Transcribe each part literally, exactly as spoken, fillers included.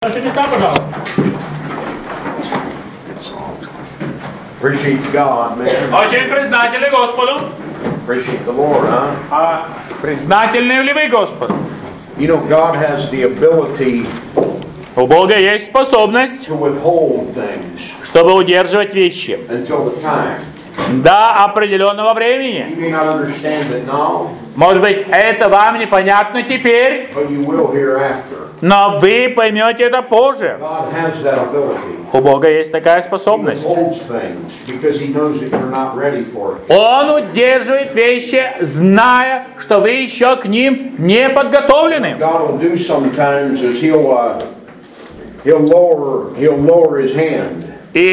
Чудеса, пожалуйста. Appreciate God, man. Очень признательны Господу. Appreciate the Lord, huh? А признательны ли вы Господу? You know, God has the ability У Бога есть способность, to withhold things чтобы удерживать вещи until the time. до определенного времени. You may not understand it now, Может быть, это вам непонятно теперь, but you will hereafter. но вы поймете это позже. God has that ability. У Бога есть такая He способность. withholds things because He knows that you're not ready for it. Он удерживает вещи, зная, что вы еще к ним не подготовлены. God will do sometimes is He'll uh, He'll lower He'll lower His hand.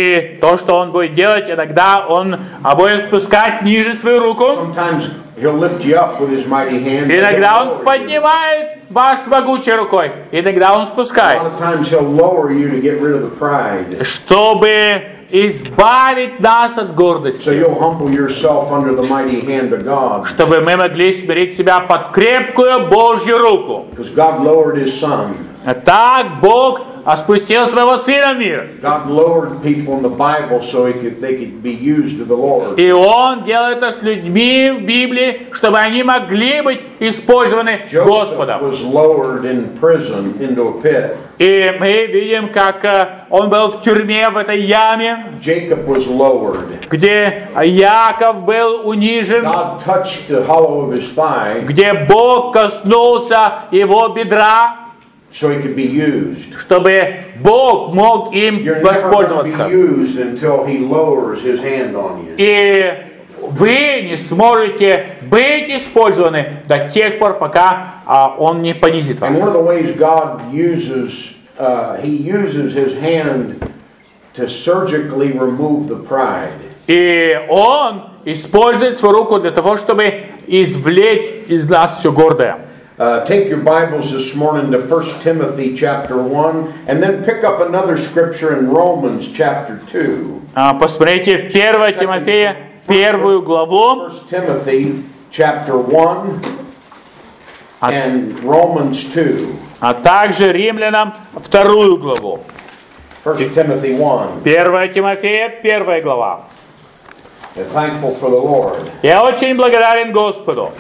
И то, что Он будет делать, иногда Он будет спускать ниже свою руку. Sometimes He'll lift you up with His mighty hand. Иногда Он поднимает вас могучей рукой, иногда Он A спускает, lot of times He'll lower you to get rid of the pride. чтобы избавить нас от So гордости, you'll humble yourself under the mighty hand of God. чтобы мы могли смирить себя под крепкую Божью руку. Because God lowered His Son. Так Бог спустил своего Сына в мир. God lowered people in the Bible so he could, they could be used to the Lord. И Он делает это с людьми в Библии, чтобы они могли быть использованы Joseph Господом. was lowered in prison into a pit. И мы видим, как э, он был в тюрьме, в этой яме, Jacob was lowered. где Яков был унижен, God touched the hollow of his thigh где Бог коснулся его бедра, so he could be used. чтобы Бог мог им You're never going to воспользоваться. be used until he lowers his hand on you. И вы не сможете быть использованы до тех пор, пока а, Он не понизит And one вас. of the ways God uses, uh, he uses his hand to surgically remove the pride. И Он использует свою руку для того, чтобы извлечь из нас все гордое. Uh, take your Bibles this morning to First Timothy chapter one, and then pick up another scripture in Romans chapter two. А, Посмотрите в первое Тимофея, первую главу, First Timothy chapter one and Romans two. а также Римлянам вторую главу. First Timothy one. первое Тимофея, первая глава. I'm thankful for the Lord. Я очень благодарен Господу.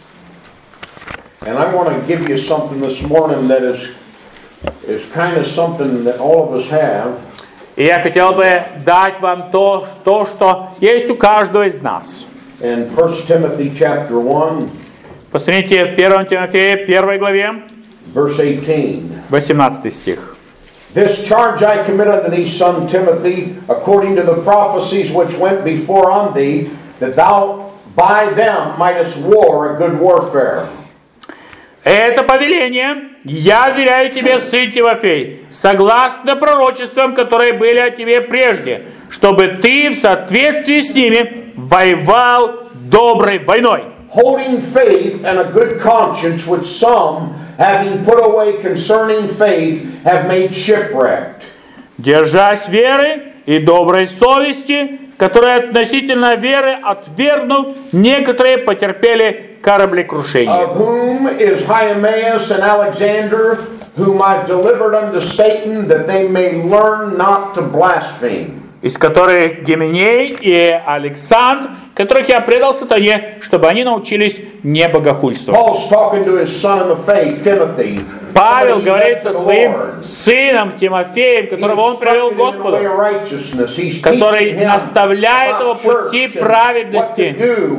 And I want to give you something this morning that is is kind of something that all of us have. И я хотел бы дать вам то, то, что есть у каждого из нас. In First Timothy chapter one, Посмотрите в первом Тимофея, первой главе, verse eighteen. восемнадцатый стих. This charge I commit unto thee, son Timothy, according to the prophecies which went before on thee, that thou by them mightest war a good warfare. Это повеление я вверяю тебе, сын Тимофей, согласно пророчествам, которые были о тебе прежде, чтобы ты в соответствии с ними воевал доброй войной. Holding faith and a good conscience, which some, having put away concerning faith, have made shipwrecked. Держась веры и доброй совести, которые относительно веры отвергнув, некоторые потерпели кораблекрушение. Of whom is Hymenaeus and Alexander, whom I've delivered unto Satan, that they may learn not to blaspheme. Из которых Гименей и Александр, которых я предал сатане, чтобы они научились не богохульствовать. Paul's talking to his son in the faith, Timothy. Павел говорит со своим сыном Тимофеем, которого он привел к Господу, который наставляет его пути праведности.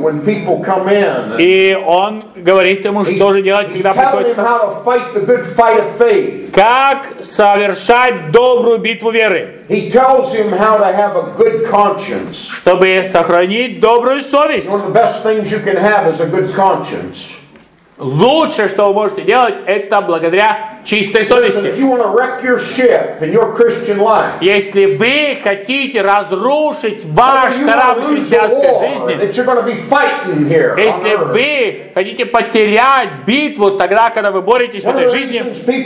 И он говорит ему, что же делать, когда приходит. Как совершать добрую битву веры. Чтобы сохранить добрую совесть. Лучшее, что вы можете делать, это благодаря чистой совести. Если вы хотите разрушить ваш корабль христианской жизни, если вы хотите потерять битву тогда, когда вы боретесь в этой жизни,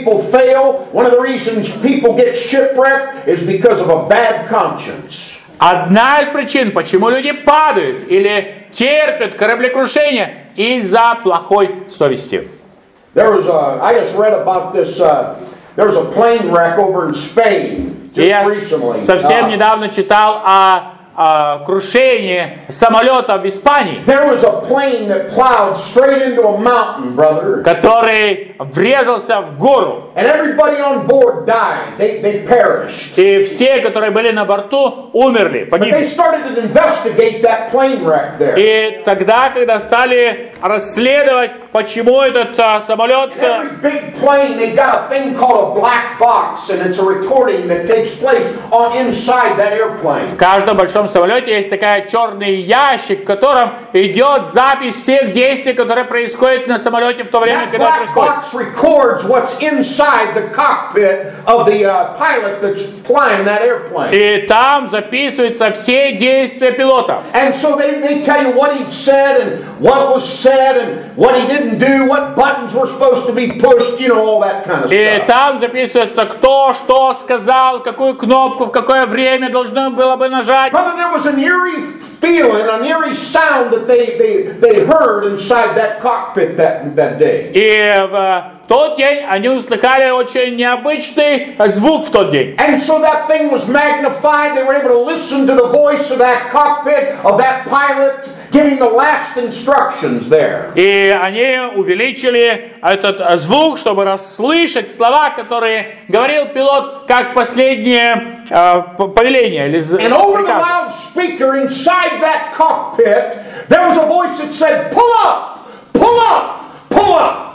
одна из причин, почему люди падают или терпят кораблекрушение, из-за плохой совести. There was a, I just read about this uh, There was a plane wreck over in Spain И я just recently. совсем Uh, недавно читал о, о крушении самолета в Испании, there was a plane that plowed straight into a mountain, brother. который врезался в гору. And everybody on board died. They, they perished. И все, которые были на борту, умерли, But they погибли. started to investigate that plane wreck there. И тогда, когда стали расследовать, почему этот а, самолет... In every big plane, they've got a thing called a black box, and it's a recording that takes place on inside that airplane. В каждом большом самолете есть такая черный ящик, в котором идет запись всех действий, которые происходят на самолете в то время, That когда это black происходит. box records what's inside the cockpit of the uh, pilot that's flying that airplane. И там записываются все действия пилота. And so they, they tell you what he said and what was said and what he didn't do, what buttons were supposed to be pushed, you know, all that kind of И stuff. там записывается, кто что сказал, какую кнопку, в какое время должно было бы нажать. Brother, there was an eerie feeling, an eerie sound that they, they, they heard inside that cockpit that, that day. И в тот день они услыхали очень необычный звук в тот день. And so that thing was magnified. They were able to listen to the voice of that cockpit, of that pilot, giving the last instructions there. И они увеличили этот звук, чтобы расслышать слова, которые говорил пилот, как последнее э, повеление или And over the приказ. loudspeaker inside that cockpit, there was a voice that said, "Pull up! Pull up! Pull up!"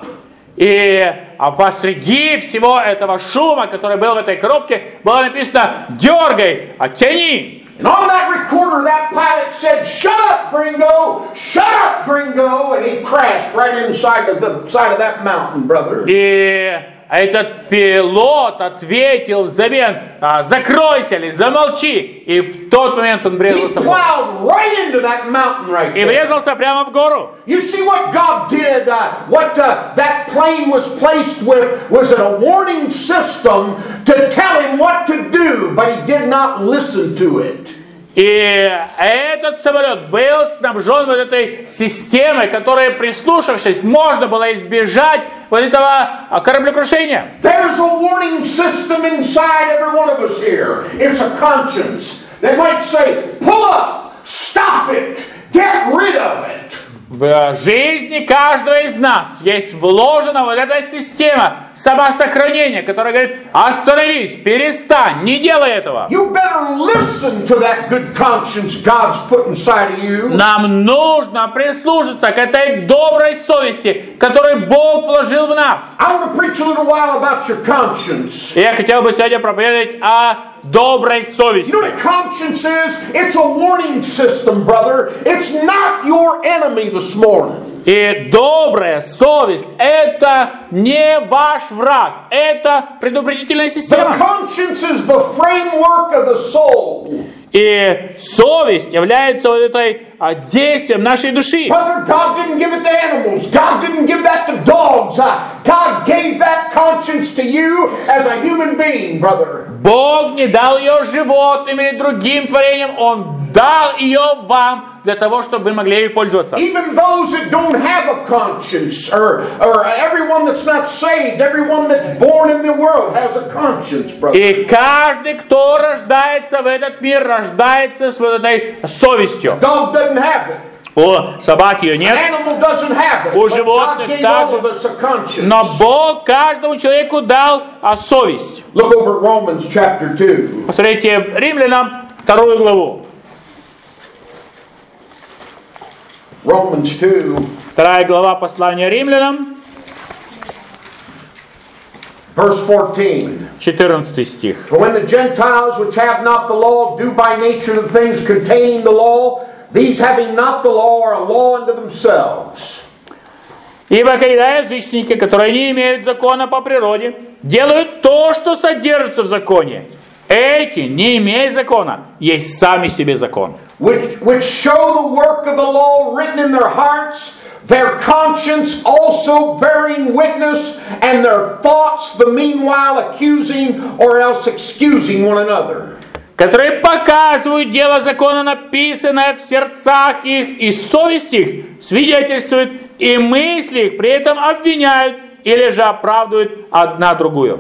И а посреди всего этого шума, который был в этой коробке, было написано «Дергай, оттяни». And on that recorder, that pilot said, "Shut up, Gringo! Shut up, Gringo!" And he crashed right inside of the side of that mountain, brother. И этот пилот ответил взамен: «Закройся или замолчи». И в тот момент он He врезался в гору. plowed right into that mountain right И there. врезался прямо в гору. You see what God did? Uh, what uh, that plane was placed with was it a warning system to tell him what to do, but he did not listen to it. И этот самолет был снабжен вот этой системой, которая, прислушавшись, можно было избежать вот этого кораблекрушения. There's a warning system inside every one of us here. It's a conscience that might say, "Pull up, stop it, get rid of it." В жизни каждого из нас есть вложена вот эта система самосохранения, которая говорит: остановись, перестань, не делай этого. You better listen to that good conscience God's put inside of you. Нам нужно прислушаться к этой доброй совести, которую Бог вложил в нас. I want to preach a little while about your conscience. И я хотел бы сегодня проповедовать о доброй совести. You know what a conscience is? It's a warning system, brother. It's not your enemy this morning. И добрая совесть – это не ваш враг, это предупредительная The система. conscience is the framework of the soul. И совесть является вот этой а, действием нашей души. Brother, God didn't give it to animals. God didn't give that to dogs. Uh, God gave that conscience to you as a human being, brother. Бог не дал ее животным или другим творениям, Он дал ее вам для того, чтобы вы могли ею пользоваться. Even those that don't have a conscience, or, or everyone that's not saved, everyone that's born in the world has a conscience, brother. И каждый, кто рождается в этот мир, рождается с вот этой совестью. Dog doesn't have it. У собаки ее An нет, animal doesn't have it. У But God животных gave all также. of us a conscience. но Бог каждому человеку дал а, совесть. Look over at Romans chapter two. Посмотрите, Римлянам вторую главу. Romans two, Вторая глава послания Римлянам, verse fourteen. четырнадцатый стих. For when the Gentiles which have not the law do by nature the things containing the law, these having not the law are a law unto themselves. Ибо когда язычники, которые не имеют закона по природе, делают то, что содержится в законе, эти, не имея закона, есть сами себе закон. Which, which show the work of the law written in their hearts, their conscience also bearing witness, and their thoughts the meanwhile accusing or else excusing one another. Которые показывают дело закона, написанное в сердцах их, и совесть их свидетельствует, и мысли их при этом обвиняют или же оправдывают одна другую.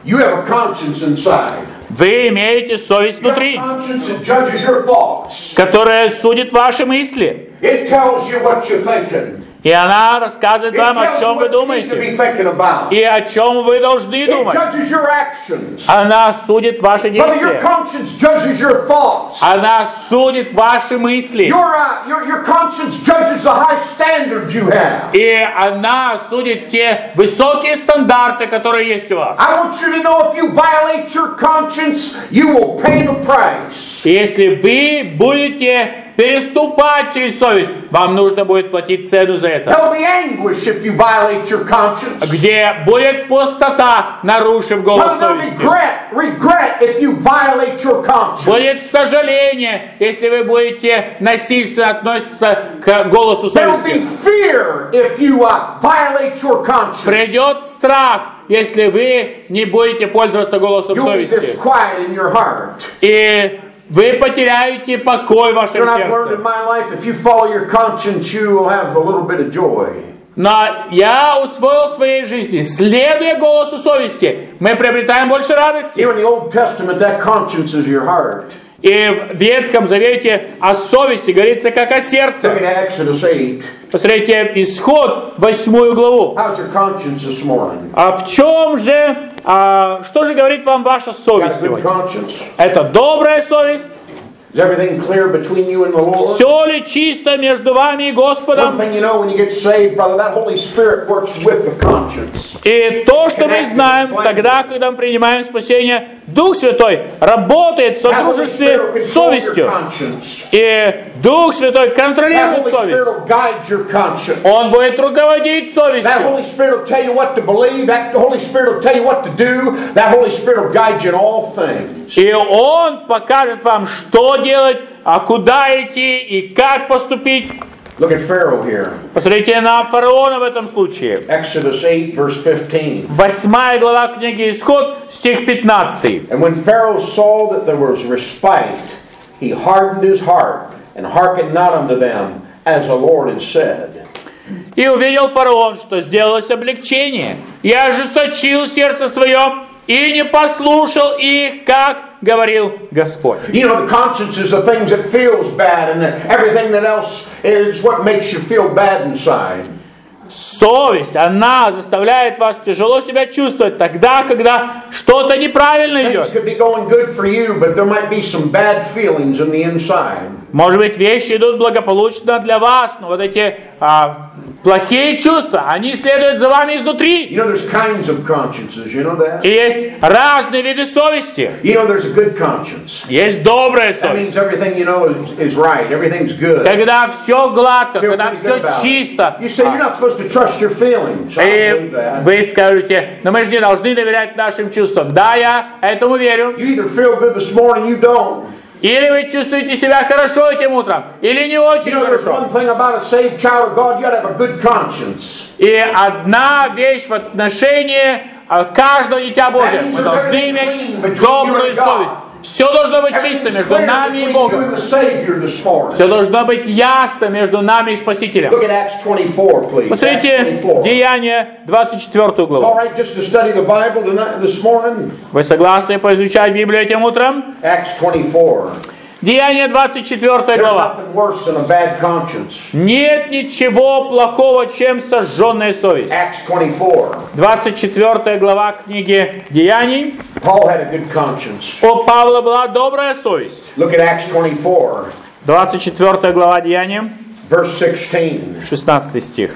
You have a conscience inside. Вы имеете совесть You have a внутри, conscience that judges your thoughts. которая судит ваши мысли. It tells you what you're thinking. И она рассказывает It вам, о tells you чем вы what you need to be думаете thinking about. и о чем вы должны It думать. judges your actions. Она судит ваши Brother, your действия. conscience judges your thoughts. Она судит ваши мысли. Your, uh, your, your conscience judges the high standards you have. И она судит те высокие стандарты, которые есть у вас. I want you to know if you violate your conscience, you will pay the price. И если вы будете переступать через совесть, вам нужно будет платить цену за это. There'll be anguish if you violate your conscience. Где будет пустота, нарушив голос There'll be совести. regret, regret if you violate your conscience. Будет сожаление, если вы будете насильственно относиться к голосу There'll be совести. fear if you uh, violate your conscience. Придет страх, если вы не будете пользоваться голосом You'll be совести. disquiet in your heart. И вы потеряете покой в вашем And I've learned in сердце. my life, if you follow your conscience, you will have a little bit of joy. Но я усвоил в своей жизни, следуя голосу совести, мы приобретаем больше радости. You know, in the Old Testament, that conscience is your heart. И в Ветхом Завете о совести говорится как о Look сердце. at Exodus eight. Посмотрите, Исход, восьмую главу. How's your conscience this morning? А в чем же, а, что же говорит вам ваша Got совесть a good сегодня? conscience? Это добрая совесть? Is everything clear between you and the Lord? Все ли чисто между вами и One Господом? thing you know, when you get saved, brother, that Holy Spirit works with the conscience. И то, что мы знаем, тогда, когда мы принимаем спасение, Дух Святой работает в That Holy содружестве Spirit will с control your совестью. conscience. И Дух Святой That контролирует Holy совесть. Spirit will guide your conscience. Он будет руководить That совестью. Holy Spirit will tell you what to believe. That Holy Spirit will tell you what to do. That Holy Spirit will guide you in all things. И Он покажет вам, что делать, а куда идти и как поступить. Look at Pharaoh here. Посмотрите на фараона в этом случае. Exodus eight, verse fifteen. Восьмая глава книги Исход, стих пятнадцатый. And when Pharaoh saw that there was respite, he hardened his heart and hearkened not unto them, as the Lord had said. И увидел фараон, что сделалось облегчение, и ожесточил сердце свое, и не послушал их, как говорил Господь. You know, the conscience is the things that feels bad, and everything that else is what makes you feel bad inside. Совесть, она заставляет вас тяжело себя чувствовать тогда, когда что-то неправильно Things идет. could be going good for you, but there might be some bad feelings in the inside. Может быть, вещи идут благополучно для вас, но вот эти а, плохие чувства, они следуют за вами изнутри. You know, there's kinds of consciences, you know that? И есть разные виды совести. You know, there's a good conscience. Есть добрая That совесть. means everything you know is, is right, everything's good. Когда все гладко, Feel когда pretty все good about it. чисто. You say you're not supposed to trust your feelings. I И don't believe that. вы скажете, но мы же не должны доверять нашим чувствам. Да, я этому верю. You either feel good this morning, you don't. Или вы чувствуете себя хорошо этим утром, или не You очень know, there's хорошо. one thing about a saved child of God, you gotta have a good conscience. И одна вещь в отношении а, каждого дитя Божия. Мы должны иметь добрую совесть. Все должно быть чисто Everything's между clear нами и between you Богом. and the Savior this morning. Все должно быть ясно между нами и Спасителем. Look at Acts twenty-four, please. Acts Посмотрите twenty-four. Деяния двадцать четвёртую It's all главу. right just to study the Bible tonight, this morning. Вы согласны поизучать Библию этим утром? Acts twenty-four. Деяния двадцать четвёртая There's глава. nothing worse than a bad conscience. Нет ничего плохого, чем сожженная совесть. Acts twenty-four. двадцать четвёртая глава книги Деяний. Paul had a good conscience. У Павла была добрая совесть. Look at Acts twenty-four, двадцать четвёртая глава Деяния, verse sixteen. шестнадцатый стих.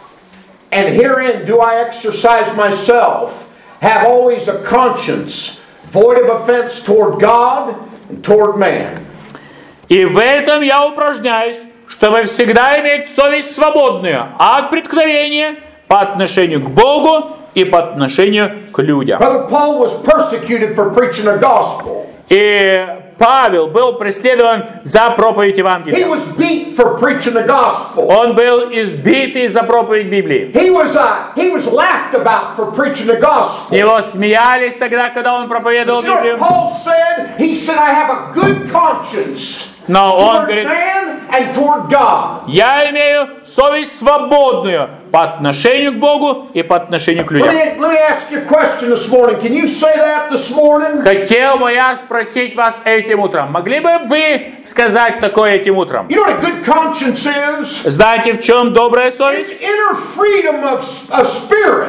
And herein do I exercise myself, have always a conscience, void of offense toward God and toward man. И в этом я упражняюсь, чтобы всегда иметь совесть свободную от преткновения по отношению к Богу и по отношению к людям. Brother Paul was persecuted for preaching the gospel. И Павел был преследован за проповедь He Евангелия. was beat for preaching the gospel. Он был избит за проповедь Библии. He was uh, he was laughed about for preaching the С gospel. него смеялись тогда, когда он проповедовал You know what Библию. Paul said? He said, I have a good conscience. Но он toward говорит, man and toward God. я имею совесть свободную по отношению к Богу и по отношению к Let людям. me, let me ask you a question this morning. Can you say that this morning? Хотел бы я спросить вас этим утром. Могли бы вы сказать такое этим утром? You know what a good conscience is? Знаете, в чем добрая It's совесть? inner freedom of, of spirit.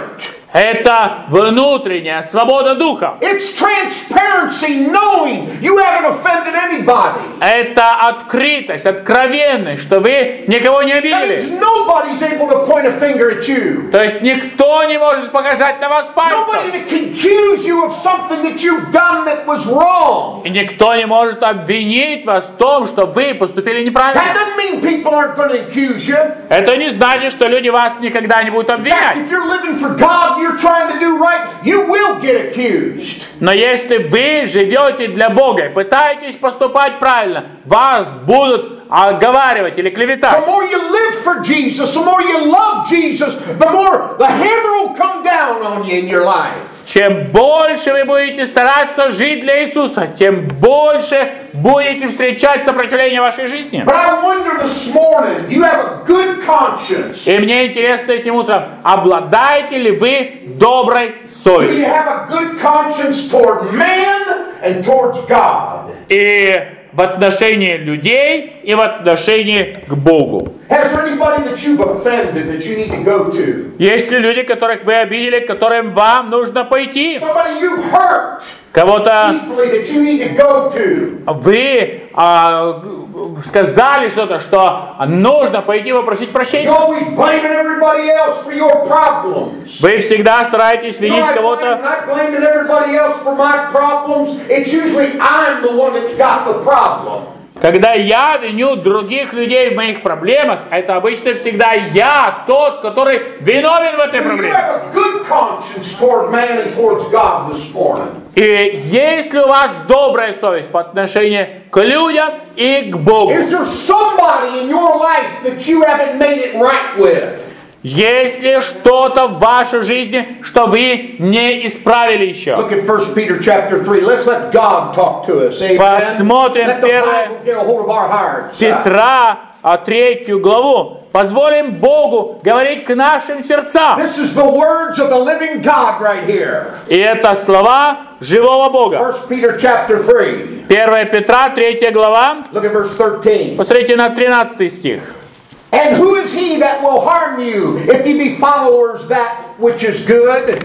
Это внутренняя свобода духа. It's transparency, knowing you haven't offended anybody. Это открытость, откровенность, что вы никого не That обидели. means nobody's able to point a finger at you. То есть никто не может показать на вас Nobody пальцем. that can accuse you of something that you've done that was wrong. И никто не может обвинить вас в том, что вы поступили That неправильно. doesn't mean people aren't going to accuse you. Это не значит, что люди вас никогда не будут In fact, обвинять. if you're living for God, you're trying to do right, you will get accused. Но если вы живете для Бога и пытаетесь поступать правильно, вас будут оговаривать или клеветать. The more you live for Jesus, the more you love Jesus, the more the hammer will come down on you in your life. Чем больше вы будете стараться жить для Иисуса, тем больше будете встречать сопротивление в вашей жизни. But I wonder this morning, do you have a good conscience? И мне интересно этим утром, обладаете ли вы доброй Do you совестью? have a good conscience toward man and towards God? И в отношении людей, и в отношении к Богу. Has there anybody that you've offended that you need to go to? Есть ли люди, которых вы обидели, к которым вам нужно пойти? Somebody you hurt Кого-то deeply that you need to go to? вы а, сказали что-то, что нужно пойти попросить You're прощения. always blaming everybody else for your problems. Вы всегда стараетесь You know, винить I blame, кого-то. not blaming everybody else for my problems. It's usually I'm the one that's got the problem. Когда я виню других людей в моих проблемах, это обычно всегда я тот, который виновен в этой Do you проблеме. have a good conscience toward man and towards God this morning? И есть ли у вас добрая совесть по отношению к людям и к Богу? Is there somebody in your life that you haven't made it right with? Есть ли что-то в вашей жизни, что вы не исправили еще? Look at First Peter chapter three. Let's let God talk to us. Amen. Посмотрим Let the первое Bible get a hold of our hearts. Петра, а третью главу. Позволим Богу говорить к нашим сердцам. This is the words of the living God right here. И это слова живого Бога. First Peter chapter three. первое Петра, третья глава. Look at verse thirteen. Посмотрите на тринадцатый стих. And who is he that will harm you if ye be followers that which is good?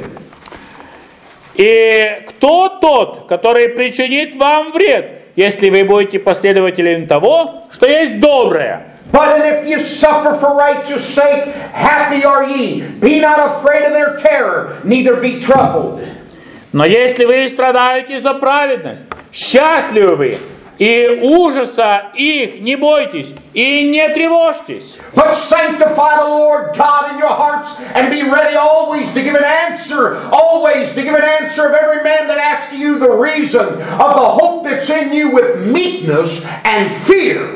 И кто тот, который причинит вам вред, если вы будете последователем того, что есть доброе? But if you suffer for righteous sake, happy are ye. Be not afraid of their terror, neither be troubled. Но если вы страдаете за праведность, счастливы вы, и ужаса их не бойтесь, и не тревожьтесь. But sanctify the Lord God in your hearts, and be ready always to give an answer, always to give an answer of every man that asks you the reason of the hope that's in you with meekness and fear.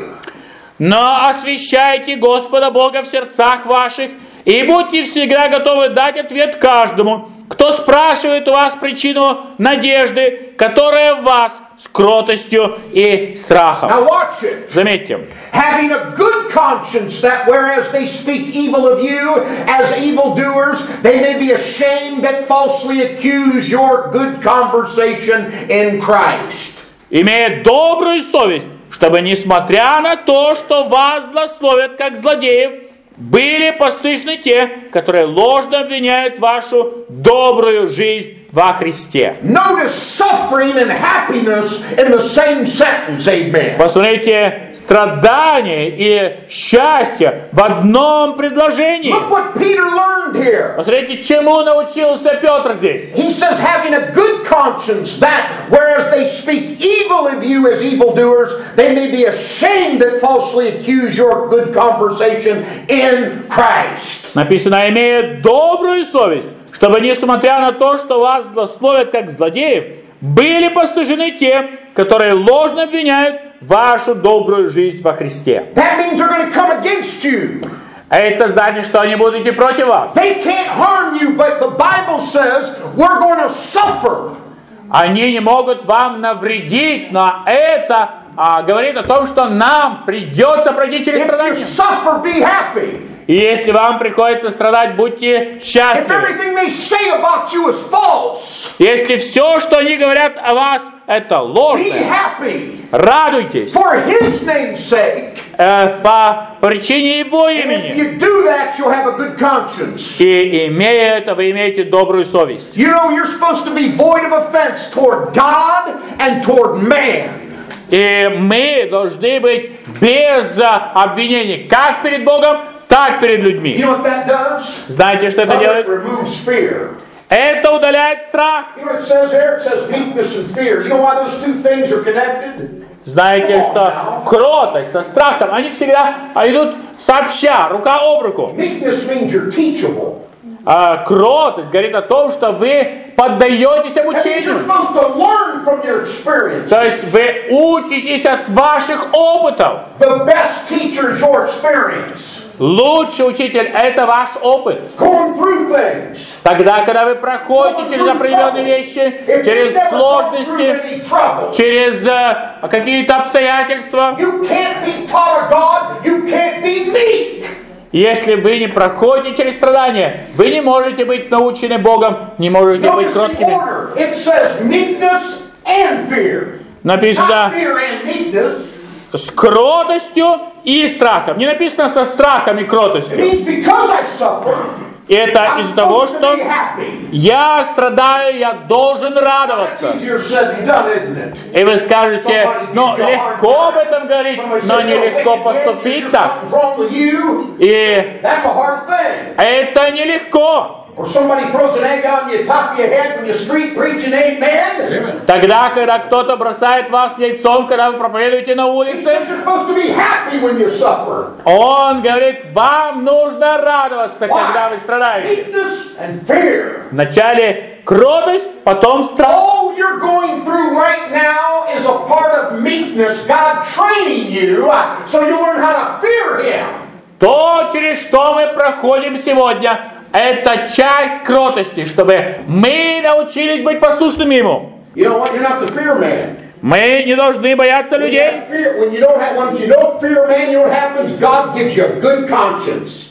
Но освящайте Господа Бога в сердцах ваших, и будьте всегда готовы дать ответ каждому, кто спрашивает у вас причину надежды, которая в вас с кротостью и страхом. Now watch it. Заметьте. Having a good conscience, that whereas they speak evil of you as evildoers, they may be ashamed that falsely accuse your good conversation in Christ. Имея добрую совесть, чтобы, несмотря на то, что вас злословят как злодеев, были постыжны те, которые ложно обвиняют вашу добрую жизнь во Христе. Notice suffering and happiness in the same sentence, amen. Посмотрите, страдания и счастье в одном предложении. Look what Peter learned here. Посмотрите, чему научился Петр здесь. He says, having a good conscience, that whereas they speak evil of you as evildoers, they may be ashamed that falsely accuse your good conversation in Christ. Написано, имея добрую совесть, чтобы, несмотря на то, что вас злословят как злодеев, были постыжены те, которые ложно обвиняют вашу добрую жизнь во Христе. That means they're going to come against you. Это значит, что они будут идти против вас. They can't harm you, but the Bible says we're going to suffer. Они не могут вам навредить, но это а, говорит о том, что нам придется пройти через If you страдания. suffer, be happy. И если вам приходится страдать, будьте If счастливы. everything they say about you is false, Если все, что они говорят о вас, это be ложное, happy. радуйтесь For His name's sake. э, по причине Его And if имени. you do that, you'll have a good conscience. И имея это, вы имеете добрую совесть. You know, you're supposed to be void of offense toward God and toward man. И мы должны быть без а, обвинений как перед Богом, так перед You людьми. know what that does? Знаете, что это Well, it делает? removes fear. Это удаляет страх. You know what it says there? It says meekness and fear. You know why those two things are connected? Знаете, что кротость со страхом, они всегда идут сообща, рука об руку. Meekness means you're teachable. А кротость говорит о том, что вы поддаетесь That means you're обучению. supposed to learn from your experience. То есть вы учитесь от ваших опытов. The best teacher is your experience. Лучший учитель – это ваш опыт. Going through things. Тогда, когда вы проходите через определенные вещи, If через you've never gone through сложности, any trouble, через э, какие-то обстоятельства, you can't be taught of God, you can't be meek. если вы не проходите через страдания, вы не можете быть научены Богом, не можете быть Notice the кроткими. order. It says meekness and fear. Написано Not fear and meekness. с кротостью и страхом. Не написано со страхом и It кротостью. means because I suffer, И это I'm из-за того, supposed to что be happy. я страдаю, я должен That's радоваться. easier said than done, isn't it? И вы скажете, ну легко об этом говорить, но нелегко поступить так. Something's wrong with you. И That's a hard thing. это нелегко. Or somebody throws an egg on your top of your head when you street preaching, amen. Тогда, когда кто-то бросает вас яйцом, когда вы проповедуете на He улице, says you're supposed to be happy when you suffer. он говорит, вам нужно радоваться, когда вы страдаете. Meekness and fear. Вначале кротость, потом страх. All you're going through right now is a part of meekness, God training you uh, so you learn how to fear Him. То, через что мы проходим сегодня, это часть кротости, чтобы мы научились быть послушными Ему. You know what? You're not the fear man. Мы не должны бояться When you, людей. have fear, when you don't have, when you don't fear man, you know what happens? God gives you a good conscience.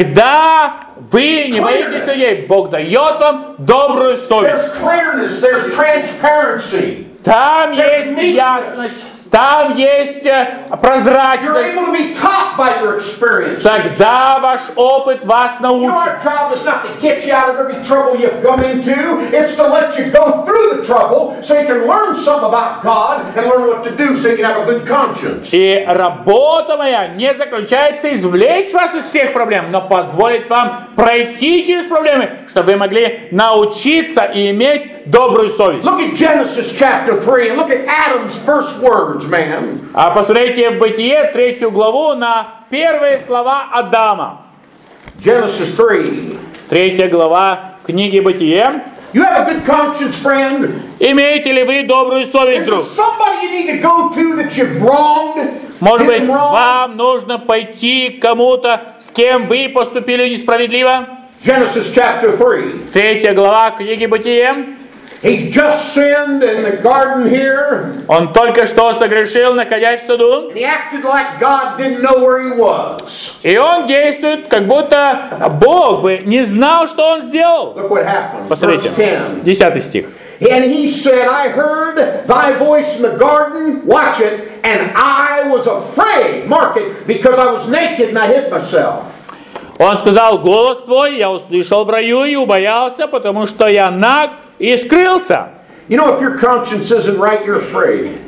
Когда вы не боитесь людей, Бог дает вам добрую совесть. There's clearness. There's transparency. Там есть ясность, там есть э, You're прозрачность. able to be taught by your experience. Тогда ваш опыт вас You know, научит. our job is not to get you out of every trouble you've come into. It's to let you go through the trouble so you can learn something about God and learn what to do so you can have a good conscience. И работа моя не заключается извлечь вас из всех проблем, но позволить вам пройти через проблемы, чтобы вы могли научиться и иметь добрую совесть. Look at Genesis chapter three and look at Adam's first words, man. А посмотрите в Бытие, третью главу, на первые слова Адама. Genesis three. Третья глава книги Бытие. You have a good conscience, friend? Имеете ли вы добрую совесть, Is there друг? somebody you need to go to that you've wronged? Может did быть, wrong? вам нужно пойти к кому-то, с кем вы поступили несправедливо? Genesis chapter three. Третья глава книги Бытие. He's just sinned in the garden here. Он только что согрешил, находясь в саду. And he acted like God didn't know where he was. И он действует, как будто Бог бы не знал, что он сделал. Look what happened. Посмотрите, Verse ten. десятый стих. And he said, I heard thy voice in the garden, watch it, and I was afraid, mark it, because I was naked and I hid myself. Он сказал, голос твой я услышал в раю и убоялся, потому что я наг и скрылся. You know, if your conscience isn't right, you're afraid.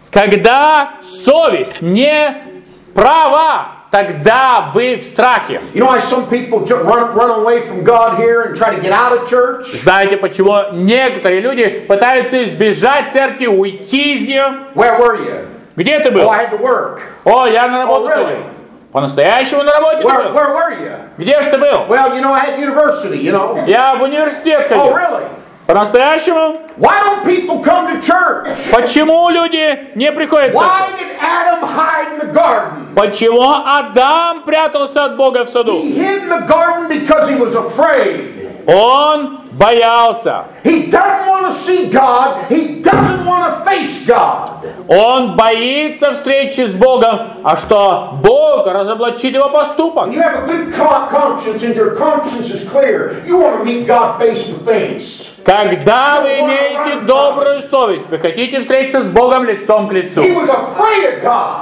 Когда совесть не права, тогда вы в страхе. You know why some people ju- run, run away from God here and try to get out of church? Знаете, почему некоторые люди пытаются избежать церкви, уйти из нее? Where were you? Где ты Oh, был? I had to work. О, я на работу Oh, really? ходил. По-настоящему на работе ты Where, был? where were you? Где же ты был? Well, you know, I had university, you know. Я в университет Oh, ходил. really? По-настоящему? Why don't people come to church? Почему люди не приходят в Why церковь? did Adam hide in the garden? Почему Адам прятался от Бога в саду? He hid in the garden because he was afraid. Он боялся. He doesn't want to see God. He doesn't want to face God. Он боится встречи с Богом, а что Бог разоблачит его поступок. When you have a good con- conscience and your conscience is clear, you want to meet God face to face. Когда вы имеете добрую совесть, вы хотите встретиться с Богом лицом к лицу. He was afraid of God.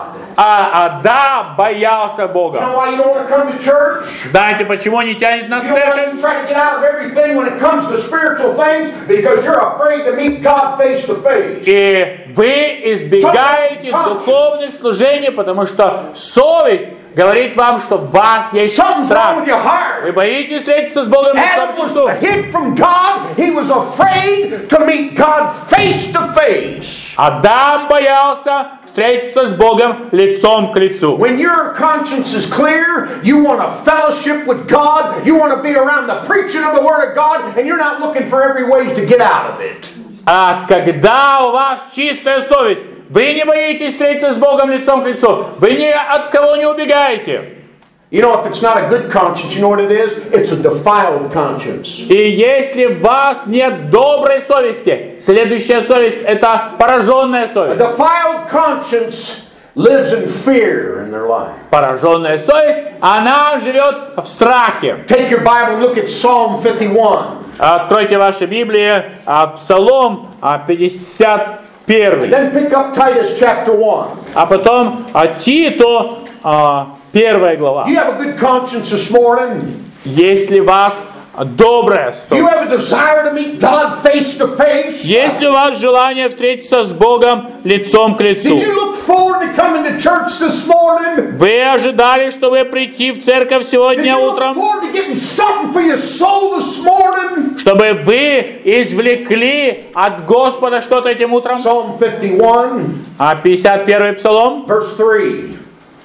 А Адам боялся Бога. You know why you don't want to come to church? Знаете, почему не тянет нас в You know why церковь? you try to get out of everything when it comes to spiritual things? Because you're afraid to meet God face to face. И вы избегаете духовных служений, потому что совесть говорит вам, что в вас есть Something's страх. wrong with your heart. Вы боитесь встретиться с Богом лицом Adam к was лицу. hid from God. He was afraid to meet God face to face. Адам боялся встретиться с Богом лицом к лицу. When your conscience is clear, you want to fellowship with God. You want to be around the preaching of the Word of God, and you're not looking for every ways to get out of it. А когда у вас чистая совесть, вы не боитесь встретиться с Богом лицом к лицу, вы ни от кого не убегаете. You know, if it's not a good conscience, you know what it is? It's a defiled conscience. И если у вас нет доброй совести, следующая совесть – это пораженная A совесть. defiled conscience lives in fear in their life. Пораженная совесть, она живет в страхе. Take your Bible and look at Psalm fifty-one. Откройте ваши Библии, а, Псалом а, пятьдесят один. Then pick up Titus chapter one. А потом а, Титу, а, первая глава. Do you have a good conscience this morning? Если у вас добрая Do you совесть, have a desire to meet God face to face? если у вас желание встретиться с Богом лицом к лицу, Did you look forward to coming to church this morning? вы ожидали, чтобы прийти в церковь Did сегодня you look утром, forward to getting something for your soul this morning? чтобы вы извлекли от Господа что-то этим утром? Psalm fifty-one, А пятьдесят первый Псалом, verse three.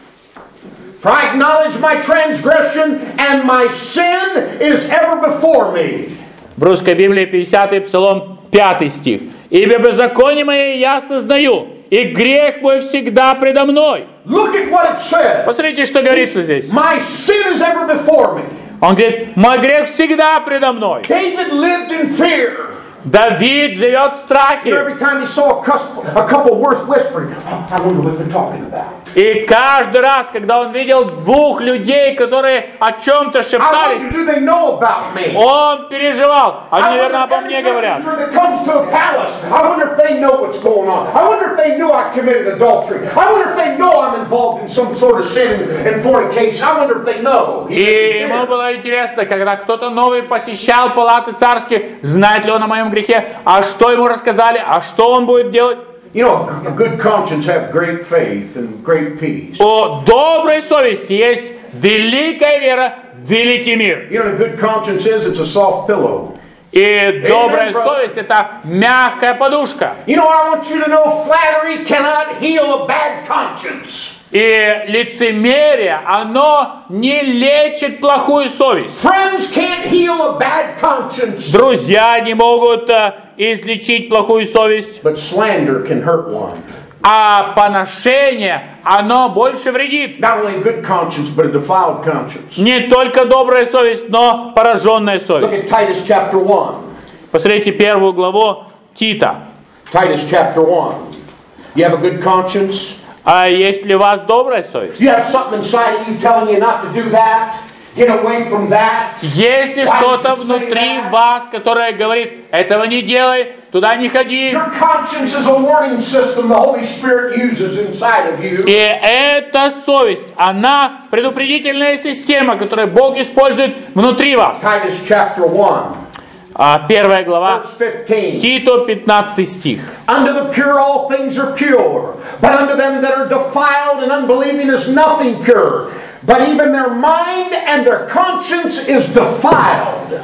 For I acknowledge my transgression, and my sin is ever before me. в русской Библии пятидесятый Псалом, пятый стих. «Ибо беззаконие мое я сознаю, и грех мой всегда предо мной». Look at what it says. Посмотрите, что говорится здесь. My sin is ever before me. Он говорит, мой грех всегда предо мной. David lived in fear. Давид живет в You know, страхе. every time he saw a couple, a couple words whispering, oh, I wonder what they're talking about. И каждый раз, когда он видел двух людей, которые о чем-то I шептались, wonder, do they know about me? он переживал. Они, I наверное, wonder обо if мне every говорят. messenger that comes to the palace, I wonder if they know what's going on. I wonder if they knew I committed adultery. I wonder if they know I'm involved in some sort of sin and fornication. I wonder if they know. He И didn't ему care. было интересно, когда кто-то новый посещал палаты царские, знает ли он о моем грехе, а что ему рассказали, а что он будет делать. You know, a good conscience have great faith and great peace. У доброй совести есть великая вера, великий мир. You know what a good conscience is? It's a soft pillow. И добрая brother. совесть – это мягкая подушка. You know, I want you to know flattery cannot heal a bad conscience. И лицемерие, оно не лечит плохую совесть. Friends can't heal a bad conscience. Друзья не могут э, излечить плохую совесть, But slander can hurt one. а поношение, оно больше вредит. Not only a good conscience, but a defiled conscience. Не только добрая совесть, но пораженная Look совесть. at Titus chapter one. Посмотрите первую главу Тита. Titus chapter one. You have a good conscience? А если у вас добрая совесть, You have something inside of you telling you not to do that? Get away from that? есть ли что-то внутри вас, которое говорит, этого не делай, туда не ходи. Your conscience is a warning system the Holy Spirit uses inside of you. И эта совесть, она предупредительная система, которую Бог использует внутри вас. Titus chapter one, А первая глава, verse fifteen. Титу, пятнадцатый стих. Unto the pure all things are pure, but unto them that are defiled and unbelieving is nothing pure. But even their mind and their conscience is defiled.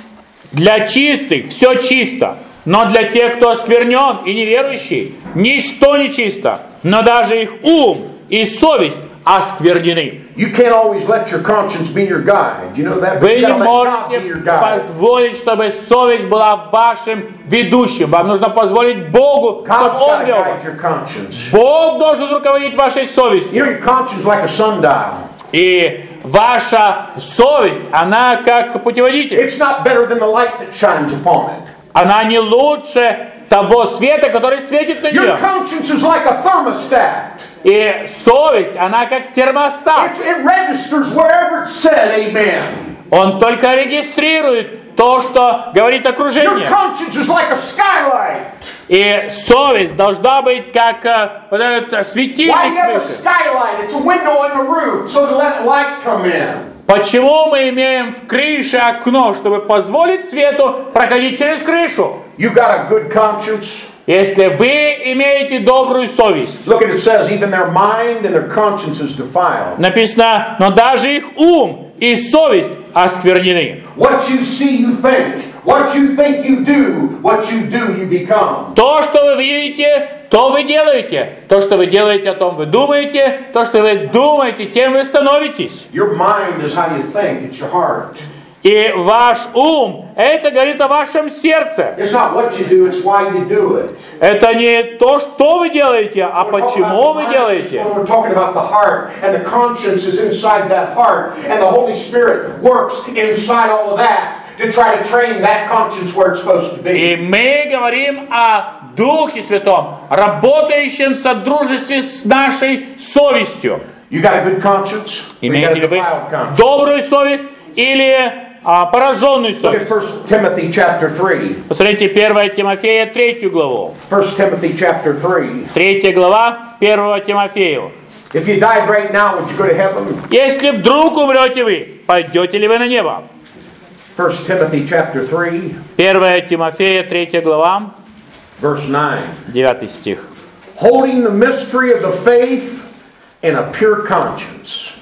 Для чистых все чисто, но для тех, кто осквернен и неверующий, ничто не чисто, но даже их ум и совесть осквернены. You can't always let your conscience be your guide. You know that? But Вы you не gotta let God be можете your guide. позволить, чтобы совесть была вашим ведущим. Вам нужно позволить Богу, чтобы God's Он got to вел guide вас. your conscience. Бог должен руководить вашей You совестью. know, your conscience is like a sundial. И ваша совесть, она как путеводитель. It's not better than the light that shines upon it. Она не лучше, того света, который светит на Your нее. conscience is like a thermostat. И совесть, она как термостат. It, it registers wherever it's said, amen. Он только регистрирует то, что говорит Your окружение. conscience is like a skylight. И совесть должна быть как э, вот этот Why светильник do you have a свыше. skylight? It's a window in the roof so to let light come in. Почему мы имеем в крыше окно, чтобы позволить свету проходить через крышу? You got a good conscience. Если вы имеете добрую совесть, Look at it, says even their mind and their conscience is defiled. написано, но даже их ум и совесть осквернены. What you see, you think. What you think, you do. What you do, you become. То, что вы видите, то вы делаете. То, что вы делаете, о том вы думаете. То, что вы думаете, тем вы становитесь. Your mind is how you think. It's your heart. И ваш ум, это говорит о вашем сердце. It's not what you do, it's why you do it. Это не то, что вы делаете, а почему вы делаете. We're talking about the heart, and the conscience is inside that heart, and the Holy Spirit works inside all of that to try to train that conscience where it's supposed to be. И мы говорим о Духе Святом, работающем в содружестве с нашей совестью. You got a good conscience? Or you got Имеете a ли вы defiled conscience? добрую совесть или а, пораженную Look at совесть? First Timothy chapter three. Посмотрите первое Тимофея, третью главу. First Timothy chapter three. Третья глава первого Тимофею. If you died right now, would you go to heaven? Если вдруг умрете вы, пойдете ли вы на небо? First Timothy chapter three, первое Тимофея, третья глава, verse nine. девятый стих. Holding the mystery of the faith in a pure conscience.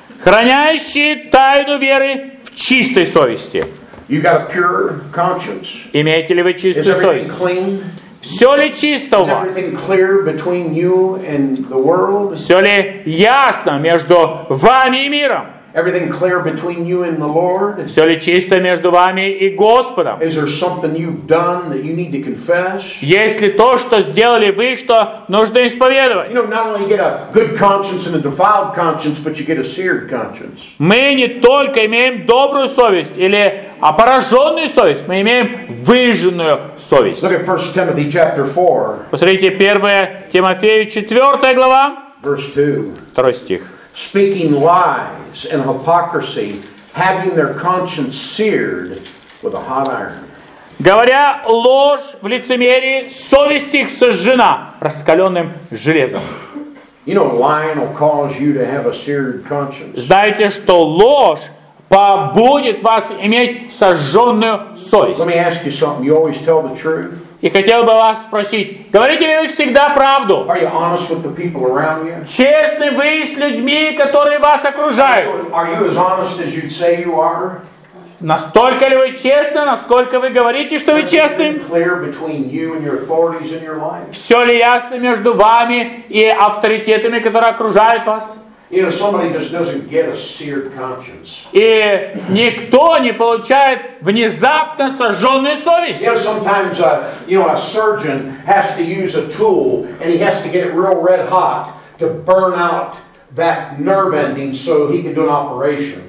Хранящие тайну веры в чистой совести. You got a pure conscience? Имеете ли вы Is чистую everything совесть? clean? Все ли чисто у Is вас? everything clear between you and the world? Все ли ясно между вами и миром? Everything clear between you and the Lord? Все ли чисто между вами и Господом? Is there something you've done that you need to confess? Есть ли то, что сделали вы, что нужно исповедовать? You know, not only you get a good conscience and a defiled conscience, but you get a seared conscience. Мы не только имеем добрую совесть или пораженную совесть, мы имеем выжженную совесть. Look at First Timothy chapter four, Посмотрите, первое Тимофею, четвёртая глава, verse two. второй стих. Speaking lies and hypocrisy, having their conscience seared with a hot iron. Говоря ложь в лицемерии, совесть их сожжена раскаленным железом. You know, lying will cause you to have a seared conscience. Знаете, что ложь побудет вас иметь сожженную совесть. Let me ask you something. You always tell the truth? И хотел бы вас спросить, говорите ли вы всегда правду? Are you honest with the people around you? Честны вы с людьми, которые вас окружают? Are you as honest as you say you are? Настолько ли вы честны, насколько вы говорите, что вы честны? Clear between you and your authorities in your life? Все ли ясно между вами и авторитетами, которые окружают вас? You know, somebody just doesn't get a seared conscience. И никто не получает внезапно сожженную совесть. You know, sometimes uh, you know, a surgeon has to use a tool and he has to get it real red hot to burn out that nerve ending so he can do an operation.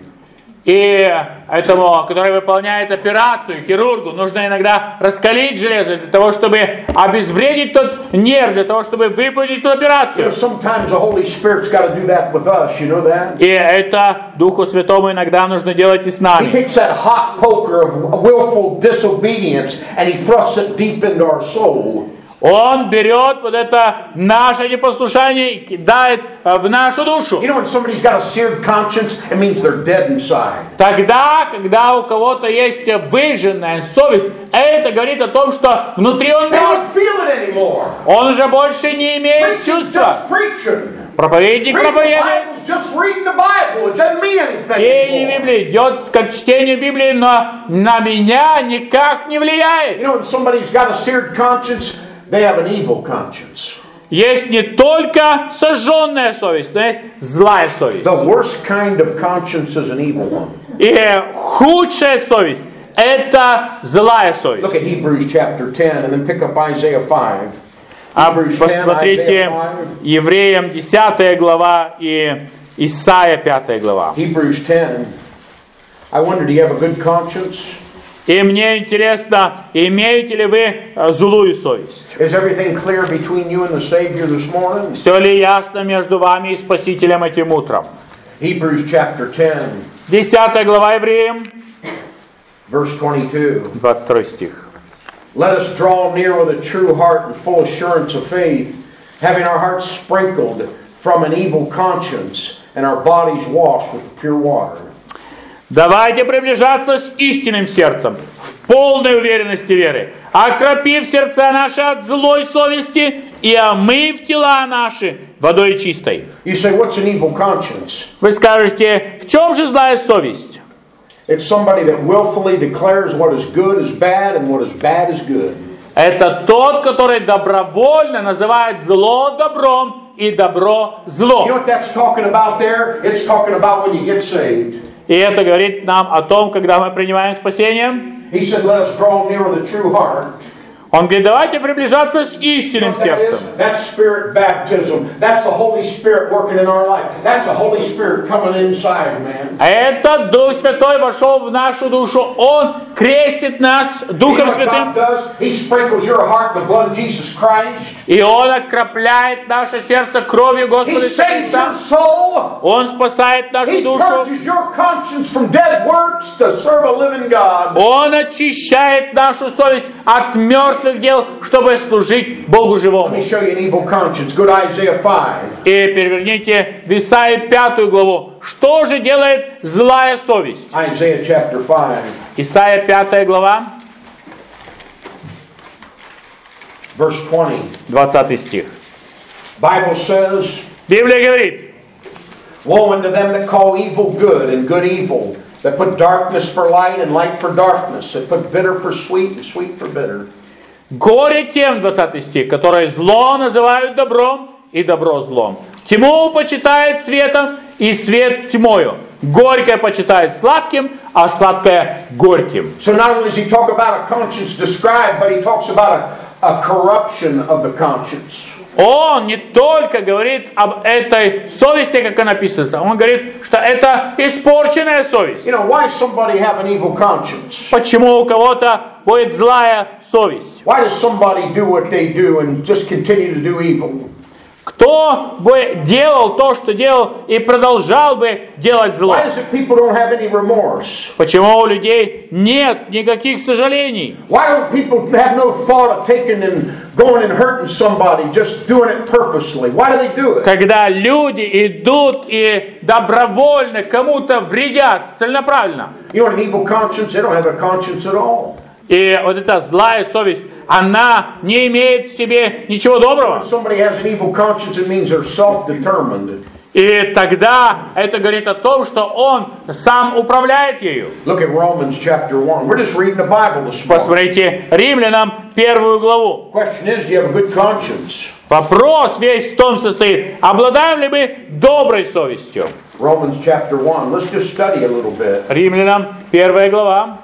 И этому, который выполняет операцию, хирургу, нужно иногда раскалить железо для того, чтобы обезвредить тот нерв, для того, чтобы выполнить эту You know, операцию. sometimes the Holy Spirit's got to do that with us. You know that? И это Духу Святому иногда нужно делать и с He нами. takes that hot poker of willful disobedience and he thrusts it deep into our soul. Он берет вот это наше непослушание и кидает в нашу душу. You know, when somebody's got a seared conscience, it means they're dead inside. Тогда, когда у кого-то есть выжженная совесть, это говорит о том, что внутри он They мертв. don't feel it anymore. Он уже больше не имеет Preaching's чувства. just preaching. Проповедник Reading the проповедует. Bible is just reading the Bible. It doesn't mean anything Чтение anymore. Библии идет как чтение Библии, но на меня никак не влияет. You know, when somebody's got a seared conscience, they have an evil conscience. Есть не только сожженная совесть, но есть злая совесть. The worst kind of conscience is an evil one. И худшая совесть – это злая Look совесть. at Hebrews chapter ten and then pick up Isaiah five. А Hebrews ten, посмотрите Isaiah five. Евреям десятая глава и Исайя пятая глава. Hebrews ten. I wonder, do you have a good conscience? И мне интересно, имеете ли вы злую совесть? Is everything clear between you and the Savior this morning? Все ли ясно между вами и Спасителем этим утром? Hebrews chapter ten, Десятая глава Евреям, verse twenty-two. двадцать второй стих. Let us draw near with a true heart and full assurance of faith, having our hearts sprinkled from an evil conscience and our bodies washed with pure water. Давайте приближаться с истинным сердцем, в полной уверенности веры, окропив сердца наши от злой совести и омыв тела наши водой чистой. You say, what's an evil conscience? Вы скажете, в чем же злая совесть? It's somebody that willfully declares what is good is bad and what is bad is good. Это тот, который добровольно называет зло добром и добро You know злом. what that's talking about there? It's talking about when you get saved. И это говорит нам о том, когда мы принимаем спасение. He said, let us draw near with a true heart. Он говорит, давайте приближаться с истинным You know what that сердцем. is? That's spirit baptism. That's the Holy Spirit working in our life. That's the Holy Spirit coming inside, man. Это Дух Святой вошел в нашу душу. Он крестит нас You know Духом what God Святым. does? He sprinkles your heart with the blood of Jesus Christ. И Он окропляет наше сердце кровью He Господа saves your Христа. soul. Он спасает нашу He душу. purges your conscience from dead works to serve a living God. Он очищает нашу совесть от мертвых дел, чтобы служить Богу Let живому. me show you an evil conscience. Go to Isaiah five. И переверните в Исаии пятую главу. Что же делает злая совесть? Isaiah chapter five, Исаия пятая глава, verse twenty. двадцатый стих. Bible says, Библия говорит, woe unto them that call evil good and good evil, that put darkness for light and light for darkness, that put bitter for sweet and sweet for bitter. горе тем, двадцатый стих, которые зло называют добром и добро злом. Тьму почитает светом и свет тьмою. Горькое почитает сладким, а сладкое горьким. So not only does he talk about a conscience described, but he talks about a, a corruption of the conscience. Он не только говорит об этой совести, как она написана, он говорит, что это испорченная совесть. You know, why does somebody have an evil conscience? Почему у кого-то будет злая совесть? Why does somebody do what they do and just continue to do evil? Кто бы делал то, что делал, и продолжал бы делать зло? Why is it people don't have any remorse? Почему у людей нет никаких сожалений? Why don't people have no thought of taking and going and hurting somebody, just doing it purposely? Why do they do it? Когда люди идут и добровольно кому-то вредят, целенаправленно. You know, an evil conscience, they don't have a conscience at all. И вот эта злая совесть, она не имеет в себе ничего доброго. When somebody has an evil conscience, it means they're self-determined. И тогда это говорит о том, что он сам управляет ею. Look at Romans chapter one. We're just reading the Bible this morning. Посмотрите Римлянам первую главу. Question is, do you have a good conscience? Вопрос весь в том состоит, обладаем ли мы доброй совестью? Romans chapter one. Let's just study a little bit. Римлянам первая глава.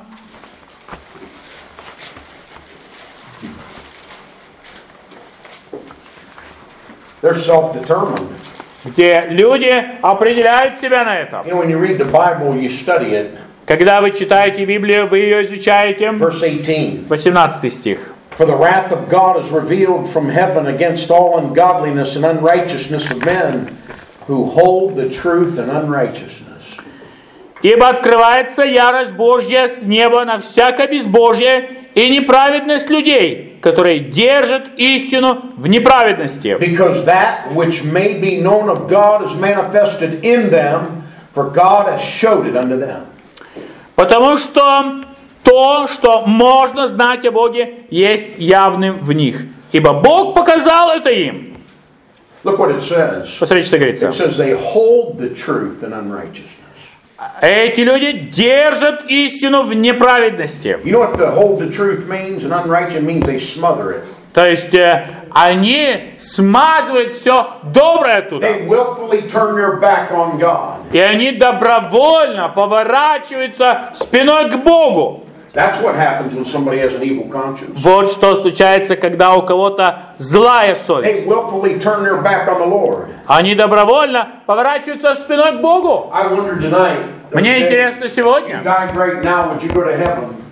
They're self-determined. Где люди определяют себя на этом. You know, when you read the Bible, you study it. Когда вы читаете Библию, вы ее изучаете. Verse eighteen. восемнадцатый стих. For the wrath of God is revealed from heaven against all ungodliness and unrighteousness of men who hold the truth in unrighteousness. Ибо открывается ярость Божья с неба на всякое безбожие и неправедность людей, которые держат истину в неправедности. Because that which may be known of God is manifested in them, for God has showed it unto them. Потому что то, что можно знать о Боге, есть явным в них. Ибо Бог показал это им. Look what it says. Посмотрите, что говорится. It says they hold the truth in unrighteousness. Эти люди держат истину в неправедности. You know what to hold the truth means? And unrighteous means they smother it. То есть э, они смазывают все доброе оттуда. They willfully turn their back on God. И они добровольно поворачиваются спиной к Богу. That's what happens when somebody has an evil conscience. Вот что случается, когда у кого-то злая совесть. They willfully turn their back on the Lord. Они добровольно поворачиваются спиной к Богу. I wonder tonight. Мне if интересно you сегодня, died right now, would you go to heaven?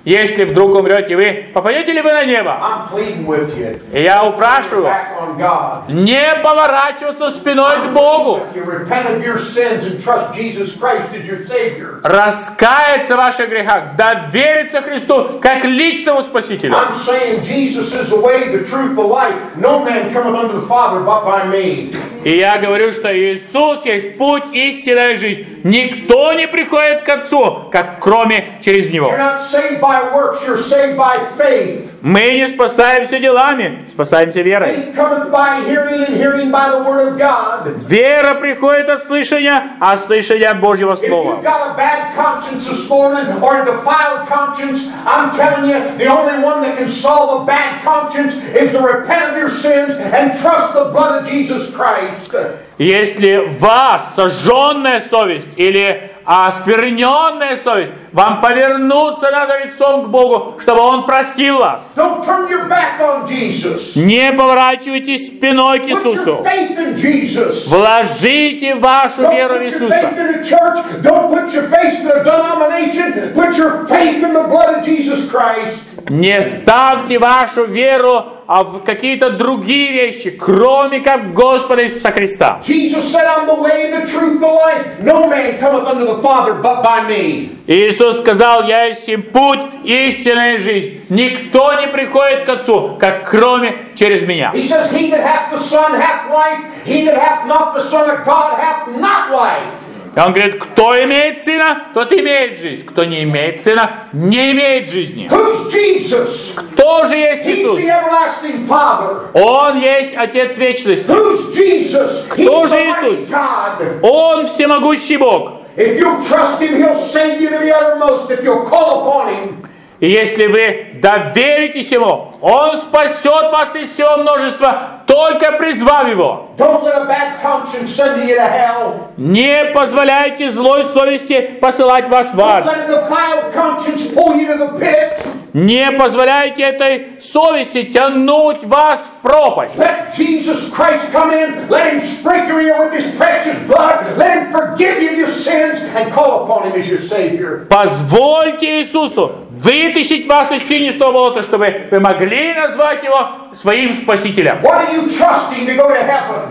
Если вдруг умрете вы, попадете ли вы на небо? I'm pleading with you. И я упрашиваю вас, Back on God. не поворачиваться спиной к Богу. If you repent of your sins and trust Jesus Christ as your Savior. Раскаяться в ваших грехах, довериться Христу как личному Спасителю. I'm saying Jesus is the way, the truth, the life. No man cometh unto the Father but by me. И я говорю, что Иисус есть путь, истина и жизнь. Никто не приходит к Отцу, как кроме через Него. You're not saved by works, you're saved by faith. Мы не спасаемся делами, спасаемся верой. Faith cometh by hearing, and hearing by the word of God. Вера приходит от слышания, а слышание от Божьего If you've Слова. got a bad conscience this morning, or a defiled conscience, I'm telling you, the only one that can solve a bad conscience is to repent of your sins and trust the blood of Jesus Christ. Если в вас сожженная совесть или оскверненная совесть, вам повернуться надо лицом к Богу, чтобы Он простил вас. Don't turn your back on Jesus. Не поворачивайтесь спиной к Put your Иисусу. faith in Jesus. Вложите вашу Don't веру в put your Иисуса. faith in a church. Don't put your faith in a denomination. Put your faith in the blood of Jesus Christ. Не ставьте вашу веру а в какие-то другие вещи, кроме как в Господа Иисуса Христа. Jesus said, I'm the way, the truth, the life. No man cometh unto the Father but by me. Иисус сказал, я есть им путь, истина и жизнь. Никто не приходит к Отцу, как кроме через меня. He says, he that hath the Son hath life. He that hath not the Son of God hath not life. И он говорит, кто имеет Сына, тот имеет жизнь. Кто не имеет Сына, не имеет жизни. Who's Jesus? Кто же есть He's Иисус? the everlasting Father. Он есть Отец Вечности. Who's Jesus? Кто He's же the Иисус? mighty God. Он всемогущий Бог. If you trust Him, He'll save you to the uttermost if you'll call upon Him. И если вы доверитесь Ему, Он спасет вас из всего множества, только призвав Его. Don't let a bad conscience send you to hell. Не позволяйте злой совести посылать вас в Don't ад. let a defiled conscience pull you to the pit. Не позволяйте этой совести тянуть вас в пропасть. Let Jesus Christ come in. Let Him sprinkle you with His precious blood. Let Him forgive you your sins and call upon Him as your Savior. Позвольте Иисусу вытащить вас из тенистого болота, чтобы вы могли назвать Его своим Спасителем. What are you trusting to go to heaven?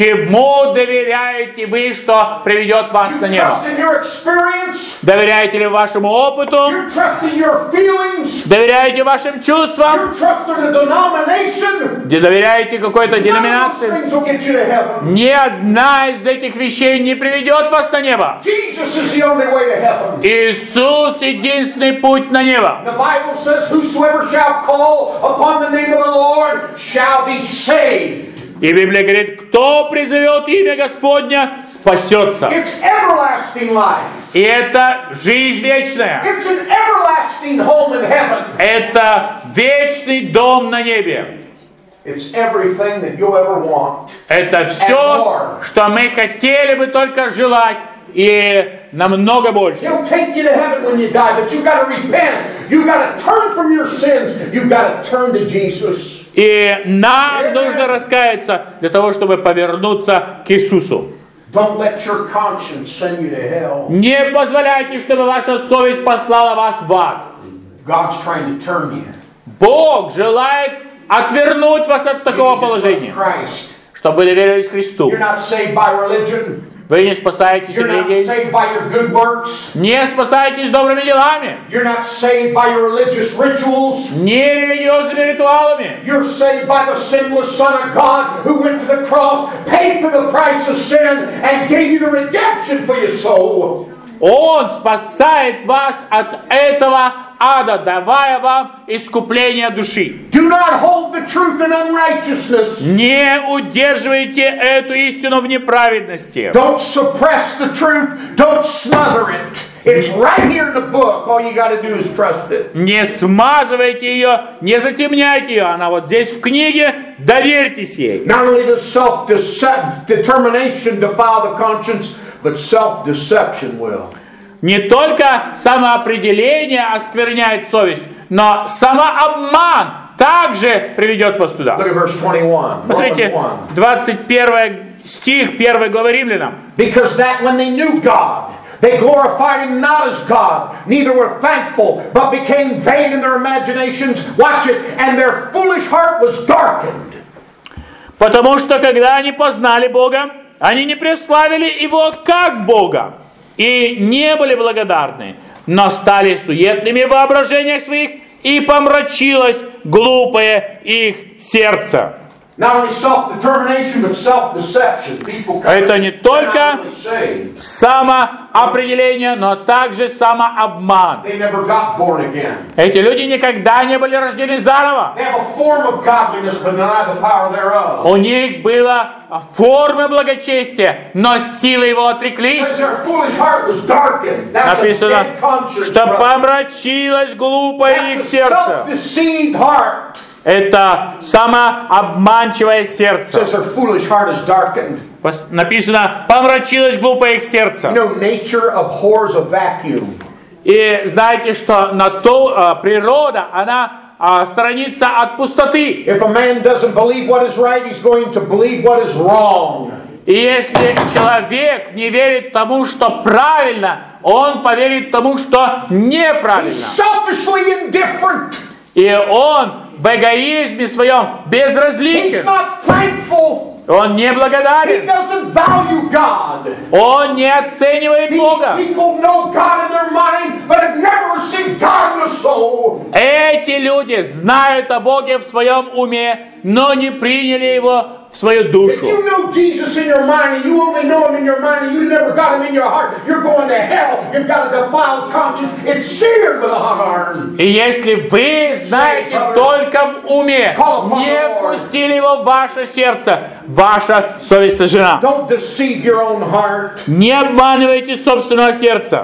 Чему доверяете вы, что приведет вас на You небо? trust in your experience? Доверяете ли вашему опыту? You trust in your feelings? Доверяете вашим чувствам? You trust in a denomination? Доверяете какой-то None of those деноминации? things will get you to heaven. Ни одна из этих вещей не приведет вас на небо. Jesus is the only way to heaven. Иисус — единственный путь на небо. The Bible says, whosoever shall call upon the name of the Lord shall be saved. И Библия говорит, кто призовет имя Господня, спасется. It's everlasting life. И это жизнь вечная. It's an everlasting home in heaven. Это вечный дом на небе. It's everything that you'll ever want. Это все, что мы хотели бы только желать, и намного больше. He'll take you to heaven when you die, but you've got to repent. You've got to turn from your sins. You've got to turn to Jesus. И нам нужно раскаяться для того, чтобы повернуться к Иисусу. Don't let your conscience send you to hell. Не позволяйте, чтобы ваша совесть послала вас в ад. God's trying to turn you. Бог желает отвернуть вас от такого You need to trust положения, Christ. чтобы вы доверились Христу. You're not saved by religion. Вы не спасаетесь You're not религией, saved by your good works. не спасаетесь добрыми делами, You're not saved by your religious rituals. не религиозными ритуалами. You're saved by the sinless Son of God who went to the cross, paid for the price of sin, and gave you the redemption for your soul. Он спасает вас от этого ада, давая вам искупление души. Do not hold the truth in unrighteousness. Не удерживайте эту истину в неправедности. Don't suppress the truth. Don't smother it. It's right here in the book. All you got to do is trust it. Не смазывайте ее, не затемняйте ее. Она вот здесь в книге, доверьтесь ей. Not only does self-determination defile the conscience, but self-deception will. Не только самоопределение оскверняет совесть, но самообман также приведет вас туда. Look at verse twenty-one. Посмотрите, Romans one. двадцать первый стих первой главы Римлянам. Because that when they knew God, They glorified him not as God, neither were thankful, but became vain in their imaginations. Watch it, and their foolish heart was darkened. Потому что когда они познали Бога, они не прославили Его как Бога и не были благодарны, но стали суетными в воображениях своих, и помрачилось глупое их сердце. Это не только самоопределение, но также самообман. Эти люди никогда не были рождены заново. У них была форма благочестия, но силы его отреклись. Написано, что помрачилось глупое их сердце. Это самообманчивое сердце. Написано, помрачилось глупое их сердце. И знаете, что на то, природа, она а, сторонится от пустоты. И если человек не верит тому, что правильно, он поверит тому, что неправильно. И он в эгоизме своем безразличен. Он не благодарен. Он не оценивает Бога. Эти люди знают о Боге в своем уме, но не приняли Его в свою душу. И если вы знаете только в уме, не впустили Его в ваше сердце, ваша совесть сожжена. Не обманывайте собственного сердца.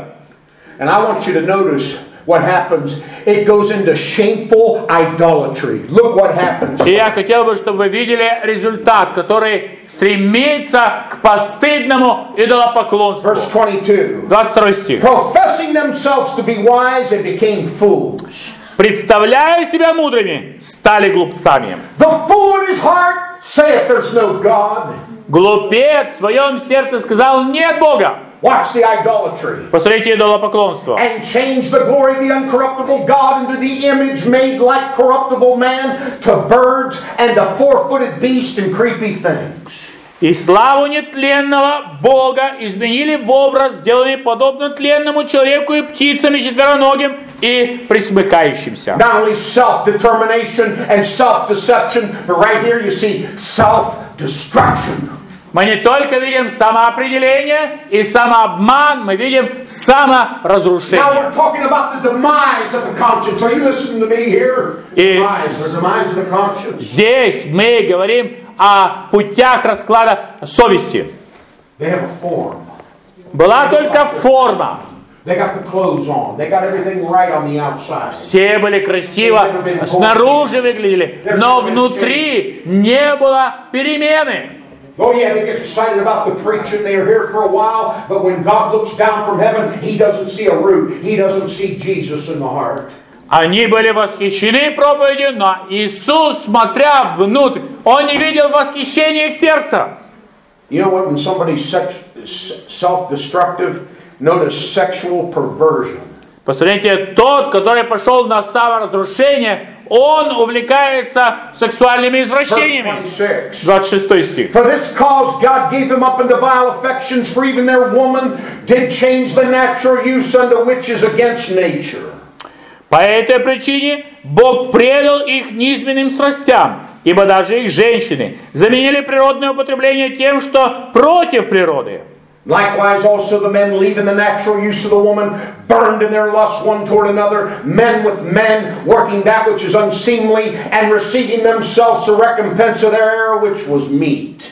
What happens? It goes into shameful idolatry. Look what happens. И я хотел бы, чтобы вы видели результат, который стремится к постыдному идолопоклонству. Verse twenty-two. двадцать второй стих. Professing themselves to be wise, they became fools. Представляя себя мудрыми, стали глупцами. The fool in his heart saith there's no God. Глупец в своем сердце сказал, нет Бога. Watch the idolatry. Посмотрите идолопоклонство. And change the glory of the uncorruptible God into the image made like corruptible man, to birds and to four-footed beasts and creepy things. И славу нетленного Бога изменили в образ, сделанный подобно тленному человеку и птицам, и четвероногим, и присмыкающимся. Not only self-determination and self-deception, but right here you see self-destruction. Мы не только видим самоопределение и самообман, мы видим саморазрушение. Now we're talking about the demise of the conscience. Are you listening to me here? И Demise, the demise of the conscience. Здесь мы говорим о путях расклада совести. They have a form. Была только форма. They got the clothes on. They got everything right on the outside. Все были красиво, снаружи выглядели, но внутри не было перемены. Oh yeah, they get excited about the preaching. They are here for a while, but when God looks down from heaven, He doesn't see a root. He doesn't see Jesus in the heart. Они были восхищены проповедью, но Иисус, смотря внутрь, Он не видел восхищения их сердца. You know what? When somebody's sex, self-destructive, notice sexual perversion. Посмотрите, тот, который пошел на саморазрушение, он увлекается сексуальными извращениями. двадцать шестой стих. For this cause God gave them up into vile affections, for even their woman did change the natural use unto which is against nature. По этой причине Бог предал их низменным страстям, ибо даже их женщины заменили природное употребление тем, что против природы. Likewise also the men, leaving the natural use of the woman, burned in their lust one toward another, men with men, working that which is unseemly, and receiving themselves the recompense of their error, which was meat.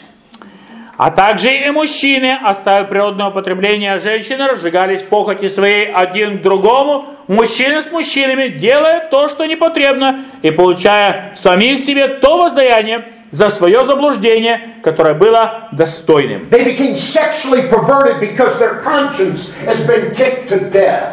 А также и мужчины, оставив природное употребление, женщины разжигались в похоти своей один к другому, мужчины с мужчинами, делая то, что непотребно, и получая в самих себе то воздаяние за свое заблуждение, которое было достойным. They became sexually perverted because their conscience has been kicked to death.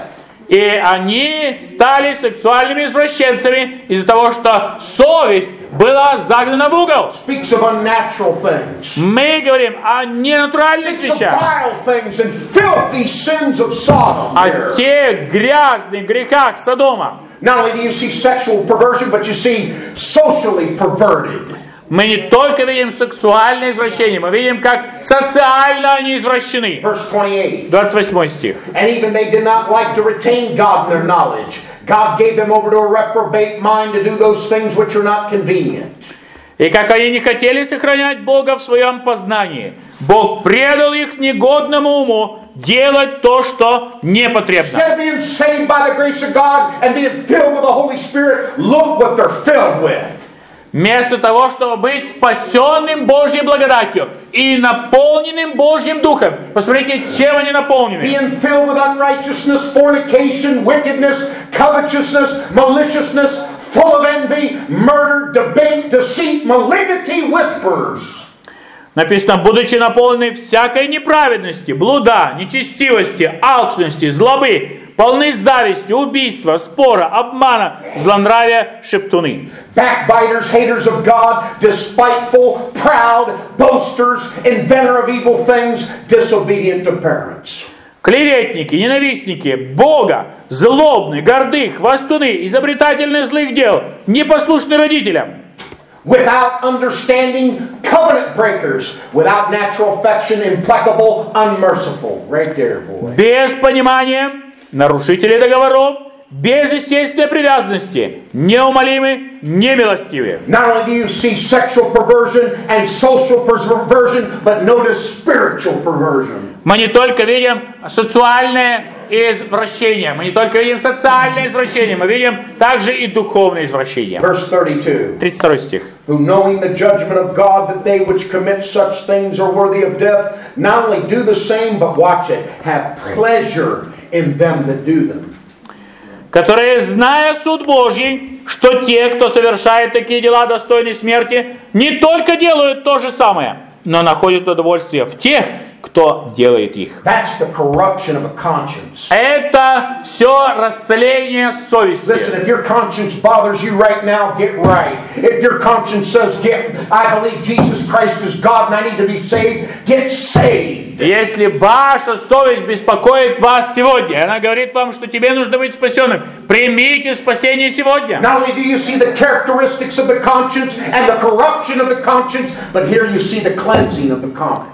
И они стали сексуальными извращенцами из-за того, что совесть была загнана в угол. Speaks of unnatural things. Мы говорим о ненатуральных Speaks of вещах, vile things and filthy sins of Sodom. о there. тех грязных грехах Содома. Not only do you see sexual perversion, but you see socially perverted. Мы не только видим сексуальное извращение, мы видим, как социально они извращены. Verse twenty-eight. двадцать восьмой стих. And even they did not like to retain God in their knowledge. God gave them over to a reprobate mind to do those things which are not convenient. И как они не хотели сохранять Бога в своем познании, Бог предал их негодному уму делать то, что непотребно. Instead of being saved by the grace of God and being filled with the Holy Spirit, look what they're filled with. Вместо того, чтобы быть спасенным Божьей благодатью и наполненным Божьим Духом, посмотрите, чем они наполнены. Being filled with unrighteousness, fornication, wickedness, covetousness, maliciousness, full of envy, murder, debate, deceit, malignity, whispers. Написано, будучи наполнены всякой неправедности, блуда, нечестивости, алчности, злобы, полны зависти, убийства, спора, обмана, злонравия, шептуны. Backbiters, haters of God, despiteful, proud, boasters, inventor of evil things, disobedient to parents. Клеветники, ненавистники Бога, злобные, горды, хвастуны, изобретательные злых дел, непослушны родителям. Without understanding, covenant breakers, without natural affection, implacable, unmerciful. Right there, boy. Без понимания, нарушители договоров, без естественной привязанности, неумолимы, немилостивы. Not only do you see sexual perversion and social perversion, but notice spiritual perversion. Мы не только видим сексуальное извращение, мы не только видим социальное извращение, мы видим также и духовное извращение. Verse thirty-two. тридцать второй стих. Who knowing the judgment of God that they which commit such things are worthy of death, not only do the same, but watch it, have pleasure in them that do them. Которые, зная суд Божий, что те, кто совершает такие дела достойной смерти, не только делают то же самое, но находят удовольствие в тех, кто делает их. That's the corruption of a conscience. Это все растление совести. Listen, if your conscience bothers you right now, get right. If your conscience says, "Get, I believe Jesus Christ is God and I need to be saved," get saved. Если ваша совесть беспокоит вас сегодня, она говорит вам, что тебе нужно быть спасенным, примите спасение сегодня. Not only do you see the characteristics of the conscience and the corruption of the conscience, but here you see the cleansing of the conscience.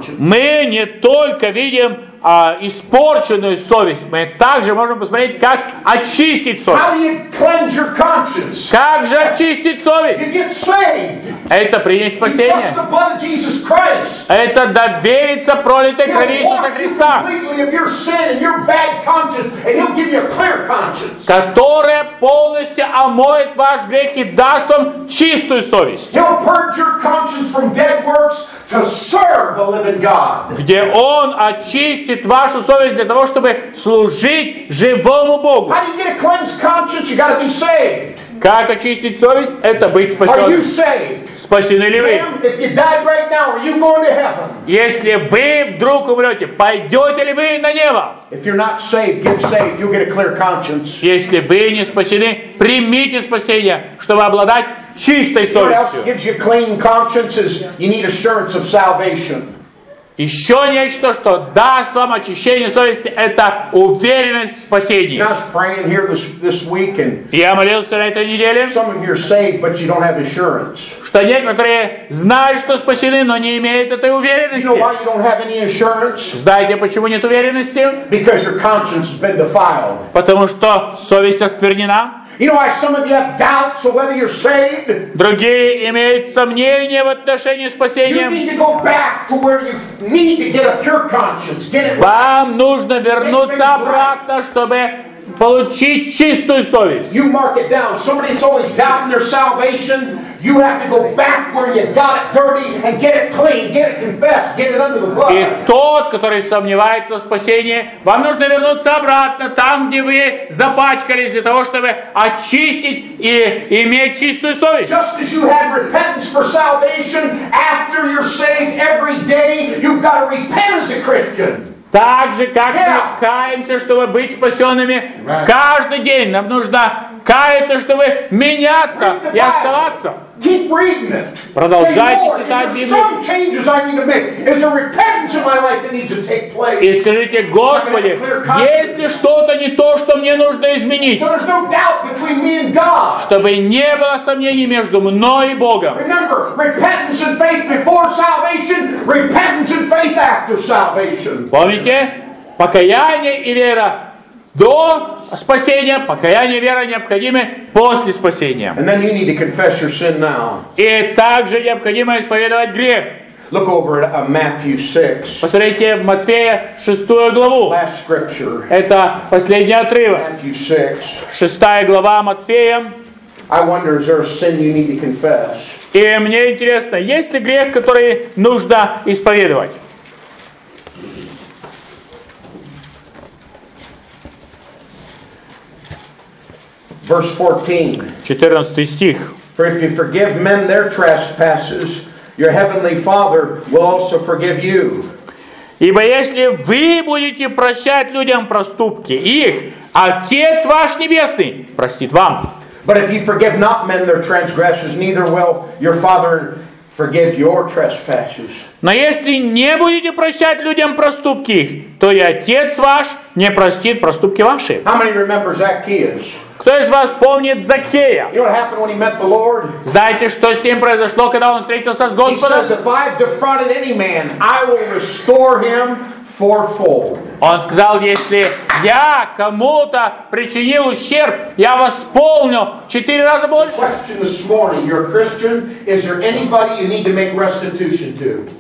Мы не только видим а, испорченную совесть, мы также можем посмотреть, как очистить совесть. How do you cleanse your conscience? Как же очистить совесть? You get saved. Это принять You спасение. trust the blood of Jesus Christ. Это довериться пролитой крови Иисуса Христа, Completely of your sin and your bad conscience, and He'll give you a clear conscience. которая полностью омоет ваш грех и даст вам чистую совесть, He'll purge your conscience from dead works to serve the living God. где Он очистит вашу совесть для того, чтобы служить живому Богу. How do you get a cleansed conscience? You got to be saved. Как очистить совесть? Это быть Are you спасенным. saved? Спасены ли вы? Ma'am, if you died right now, are you going to heaven? Если вы вдруг умрете, пойдете ли вы на небо? If you're not saved, get saved. You'll get a clear conscience. Если вы не спасены, примите спасение, чтобы обладать чистой What else совестью. gives you a clean conscience is you need assurance of salvation. Еще нечто, что даст вам очищение совести, это уверенность в спасении. I was praying here this, this week, and Я молился на этой неделе, some of you are saved, but you don't have assurance. что некоторые знают, что спасены, но не имеют этой You know уверенности. why you don't have any assurance? Знаете, почему нет уверенности? Because your conscience has been defiled. Потому что совесть осквернена. You know why some of you have doubts of whether you're saved? Другие имеют сомнения в отношении You спасения. need to go back to where you need to get a pure conscience. Get it right. Вам нужно вернуться обратно, чтобы получить чистую совесть. You mark it down. Somebody that's always doubting their salvation, you have to go back where you got it dirty and get it clean, get it confessed, get it under the blood. И тот, который сомневается в спасении, вам нужно вернуться обратно, там, где вы запачкались, для того, чтобы очистить и иметь чистую совесть. Just as you had repentance for salvation, after you're saved every day, you've got to repent as a Christian. Так же, как Yeah. мы каемся, чтобы быть спасенными, Right. каждый день нам нужно каяться, чтобы меняться Read the и Bible. оставаться. Keep reading it. Продолжайте Say, Lord, читать is there Библию. some changes I need to make? Is there repentance in my life that needs to take place? И скажите: Господи, есть ли что-то не то, что мне нужно изменить, So there's no doubt between me and God. чтобы не было сомнений между мной и Богом? Remember, repentance and faith before salvation, repentance and faith after salvation. Помните? Покаяние и вера до спасения, покаяние и вера необходимы после спасения. And then you need to confess your sin now. И также необходимо исповедовать грех. Look over at uh, Matthew six, Посмотрите в Матфея шестую главу. last scripture. Это последний отрывок. Matthew six. Шестая глава Матфея. I wonder, is there a sin you need to confess? И мне интересно, есть ли грех, который нужно исповедовать? Verse fourteen. четырнадцатый стих. For if you forgive men their trespasses, your heavenly Father will also forgive you. Ибо если вы будете прощать людям проступки их, Отец ваш Небесный простит вам. But if you forgive not men their transgressions, neither will your Father forgive your trespasses. Но если не будете прощать людям проступки их, то и Отец ваш не простит проступки ваши. How many remember Zacchaeus? Кто из вас помнит Закхея? You know what happened when he met the Lord? Знаете, что с ним произошло, когда он встретился с He Господом? says, if I've defrauded any man, I will restore him fourfold. Он сказал: если я кому-то причинил ущерб, я восполню в четыре раза больше. Question this morning, you're a Christian, is there anybody you need to make restitution to?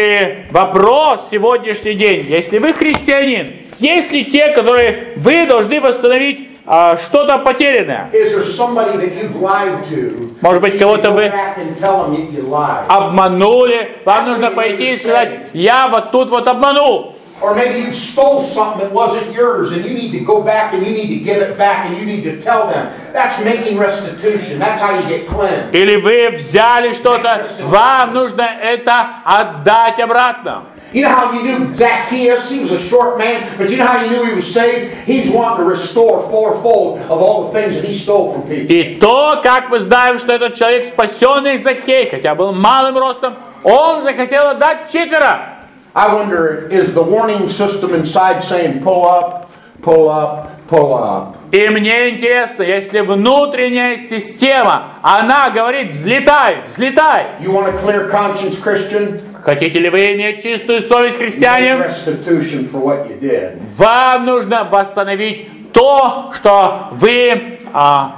И вопрос сегодняшний день: если вы христианин, есть ли те, которые вы должны восстановить а, что-то потерянное? Is there somebody that you've lied to? Может быть, You кого-то go вы back and tell them you lied. Обманули, вам нужно пойти и сказать: я вот тут вот обманул. Or maybe you stole something that wasn't yours and you need to go back and you need to give it back and you need to tell them. That's making restitution. That's how you get cleansed. Или вы взяли что-то, вам нужно это отдать обратно. You know how you knew Zacchaeus? He was a short man, but you know how you knew he was saved? He's wanting to restore fourfold of all the things that he stole from people. И то, как мы знаем, что этот человек спасенный Закхей, хотя был малым ростом, он захотел отдать четверо. I wonder, is the warning system inside saying pull up, pull up, pull up? И мне интересно, если внутренняя система, она говорит: взлетай, взлетай. You want a clear conscience, Christian? Хотите ли вы иметь чистую совесть, Make христиане? restitution for what you did. Вам нужно восстановить то, что вы а,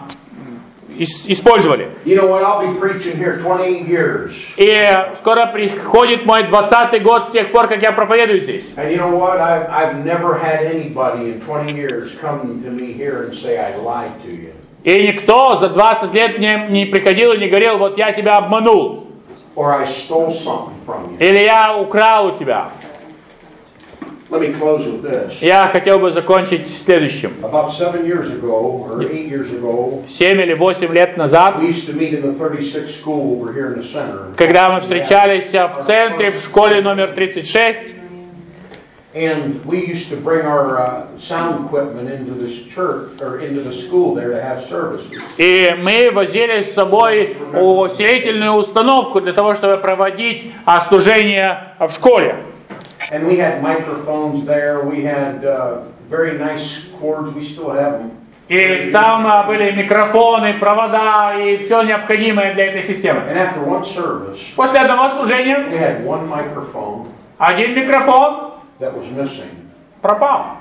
ис- использовали. You know what? I'll be preaching here twenty-eight years. И скоро приходит мой двадцатый год с тех пор, как я проповедую здесь. And you know what? I've, I've never had anybody in twenty years come to me here and say I lied to you. И никто за двадцать лет мне не приходил и не говорил: вот я тебя обманул. Or I stole something from you. Или я украл у тебя. Let me close with this. Я хотел бы закончить следующим. About seven years ago, or eight years ago, Семь или восемь лет назад, we used to meet in the thirty-sixth school over here in the center. когда мы встречались в центре, в школе номер тридцать шесть, And we used to bring our uh, sound equipment into this church, or into the school there to have services. и мы возили с собой усилительную установку для того, чтобы проводить а, служение в школе. And we had microphones there, we had uh, very nice cords, we still have them. И там а, были микрофоны, провода и все необходимое для этой системы. And after one service, После одного служения we had one microphone один микрофон that was missing. пропал.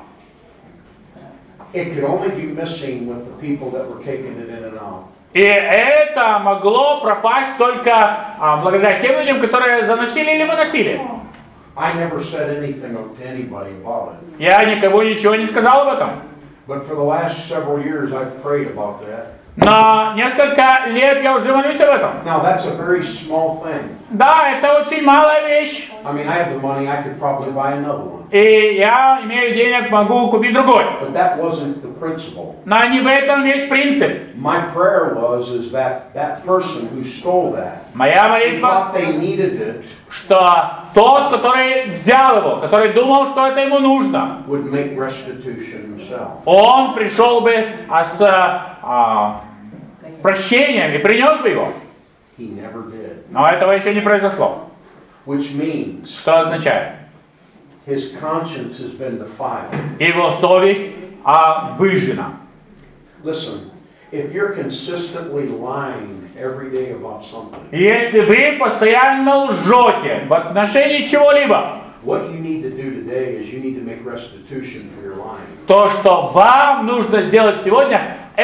It could only be missing with the people that were taking it in and out. И это могло пропасть только а, благодаря тем людям, которые заносили или выносили. I never said anything to anybody about it. Я никому ничего не сказал об этом. But for the last several years, I've prayed about that. Но несколько лет я уже молюсь об этом. Now, that's a very small thing. Да, это очень малая вещь. I mean, I have the money, I could probably buy another one. И я имею денег, могу купить другой. But that wasn't the principle. Но не в этом весь принцип. My prayer was is that that person who stole that, Моя who молитва, thought they needed it, что тот, который взял его, который думал, что это ему нужно, would make restitution himself. он пришел бы а, с а, прощением и принес бы его. He never did. Но этого еще не произошло. Which means Что означает? his conscience has been defiled. Его совесть а, выжжена. Listen, if you're consistently lying every day about something, Если вы постоянно лжете в отношении чего-либо, what you need to do today is you need to make restitution for your lying. то, что вам нужно сделать сегодня,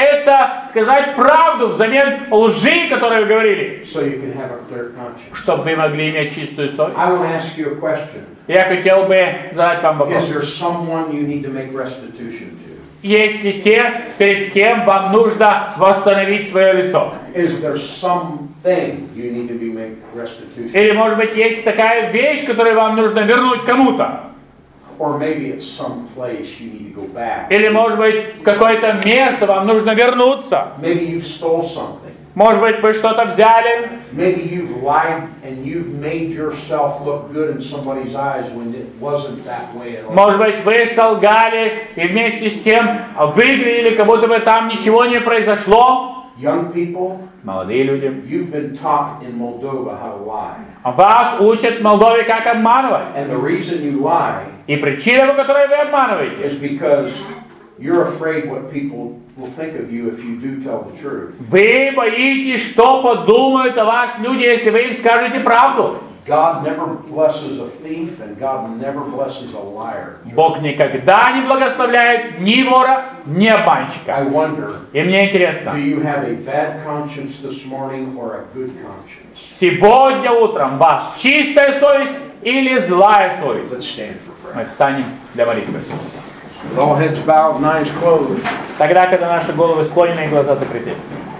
это сказать правду взамен лжи, которую вы говорили, So you can have a clear conscience. чтобы вы могли иметь чистую совесть. I want to ask you a question. Я хотел бы задать вам Is вопрос. there someone you need to make restitution to? Есть ли те, перед кем вам нужно восстановить свое лицо? Is there something you need to be make restitution? Или, может быть, есть такая вещь, которую вам нужно вернуть кому-то? Or maybe it's some place you need to go back. Или, может быть, в какое-то место вам нужно вернуться? Maybe you stole something. Может быть, вы что-то взяли? Maybe you've lied and you've made yourself look good in somebody's eyes when it wasn't that way at all. Может быть, вы солгали и вместе с тем выглядели, как будто бы там ничего не произошло? Young people, Молодые люди. you've been taught in Moldova how to lie. Вас учат в Молдове, как обманывать. And the reason you lie И причина, по которой вы обманываете, is because you're afraid what people will think of you if you do tell the truth. вы боитесь, что подумают о вас люди, если вы им скажете правду. God never blesses a thief and God never blesses a liar. Бог никогда не благословляет ни вора, ни I обманщика. wonder, И мне интересно, do you have a bad conscience this morning or a good conscience? сегодня утром у вас чистая совесть или злая совесть? Let's stand for prayer. Мы встанем для молитвы. With all heads bowed and eyes closed. Тогда, когда наши головы склонены и глаза закрыты.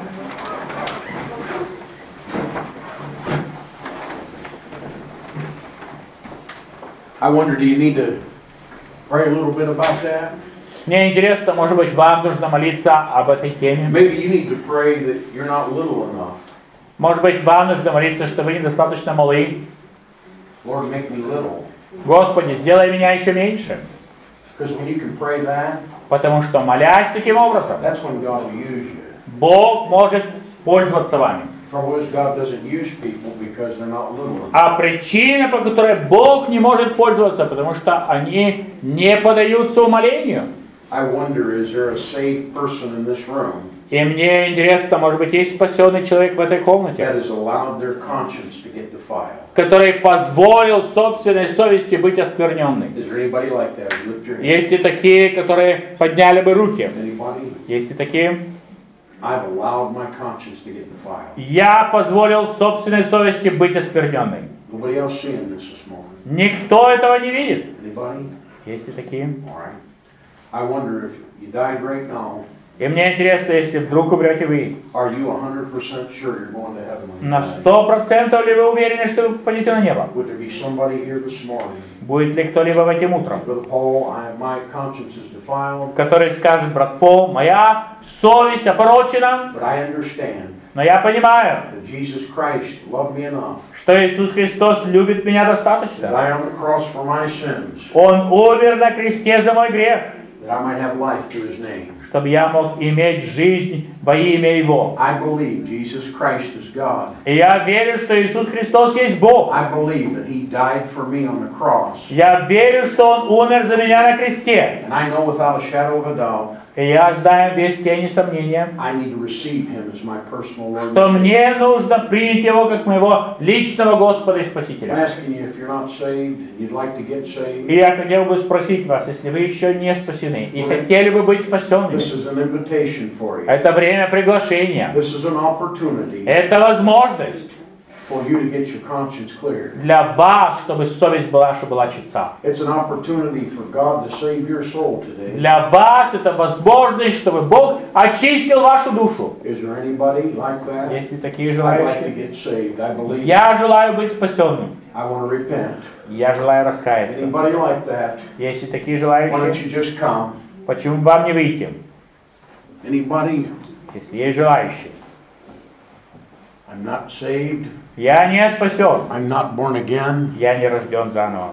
I wonder, do you need to pray a little bit about that? Мне интересно, может быть, вам нужно молиться об этой теме. Maybe you need to pray that you're not little enough. Может быть, вам нужно молиться, что вы недостаточно малы. Lord, make me little. Господи, сделай меня еще меньше. Because when you can pray that, Потому что, молясь таким образом, that's when God will use you. Бог может пользоваться вами. Trouble is, God doesn't use people because they're not little enough. А причина, по которой Бог не может пользоваться, потому что они не поддаются умолению. I wonder, is there a saved person in this room И мне интересно, может быть, есть спасенный человек в этой that комнате, has allowed their conscience to get defiled? который позволил собственной совести быть оскверненной? Is there anybody like that? Lift your hand. Есть ли такие, которые подняли бы руки? Anybody? Есть ли такие? I've allowed my conscience to get defiled. Я позволил собственной совести быть оскверненной. Nobody else seeing this this morning? Никто этого не видит. Anybody? Есть ли такие? All right. I wonder if you died right now, И мне интересно, если вдруг умрете вы, are you one hundred percent sure you're going to heaven when you на die? сто процентов ли вы уверены, что вы попадете на небо? Would there be somebody here this morning? Будет ли кто-либо этим утром, Brother Paul, I, my conscience is defiled, который скажет: брат Пол, моя совесть опорочена, but I understand но я понимаю, that Jesus Christ loved me enough, что Иисус Христос любит меня that достаточно. I on the cross for my sins, Он умер на кресте за мой грех, that I might have life through His name. чтобы я мог иметь жизнь во имя Его. I believe Jesus Christ is God. И я верю, что Иисус Христос есть Бог. I believe that He died for me on the cross. Я верю, что Он умер за меня на кресте. And I know without a shadow of a doubt, И я знаю без тени сомнения, I need to receive Him as my personal Lord. что and Savior. мне нужно принять Его как моего личного Господа и I'm Спасителя. asking you if you're not saved and you'd like to get saved. И я хотел бы спросить вас, если вы еще не спасены и хотели бы быть спасенными, This is an invitation for you. это время приглашения, This is an opportunity это возможность for you to get your conscience clear. для вас, чтобы совесть была, чтобы была чиста. It's an opportunity for God to save your soul today. Для вас это возможность, чтобы Бог очистил вашу душу. Is there anybody like that? Есть ли такие I'd like to желающие? get saved. I believe. Я желаю быть спасенным. I want to repent. Я желаю раскаяться. Anybody like that? Есть ли такие Why don't желающие? you just come? Почему бы вам не выйти? Anybody? Если есть желающие. I'm not saved. Я не спасен. I'm not born again. Я не рожден заново.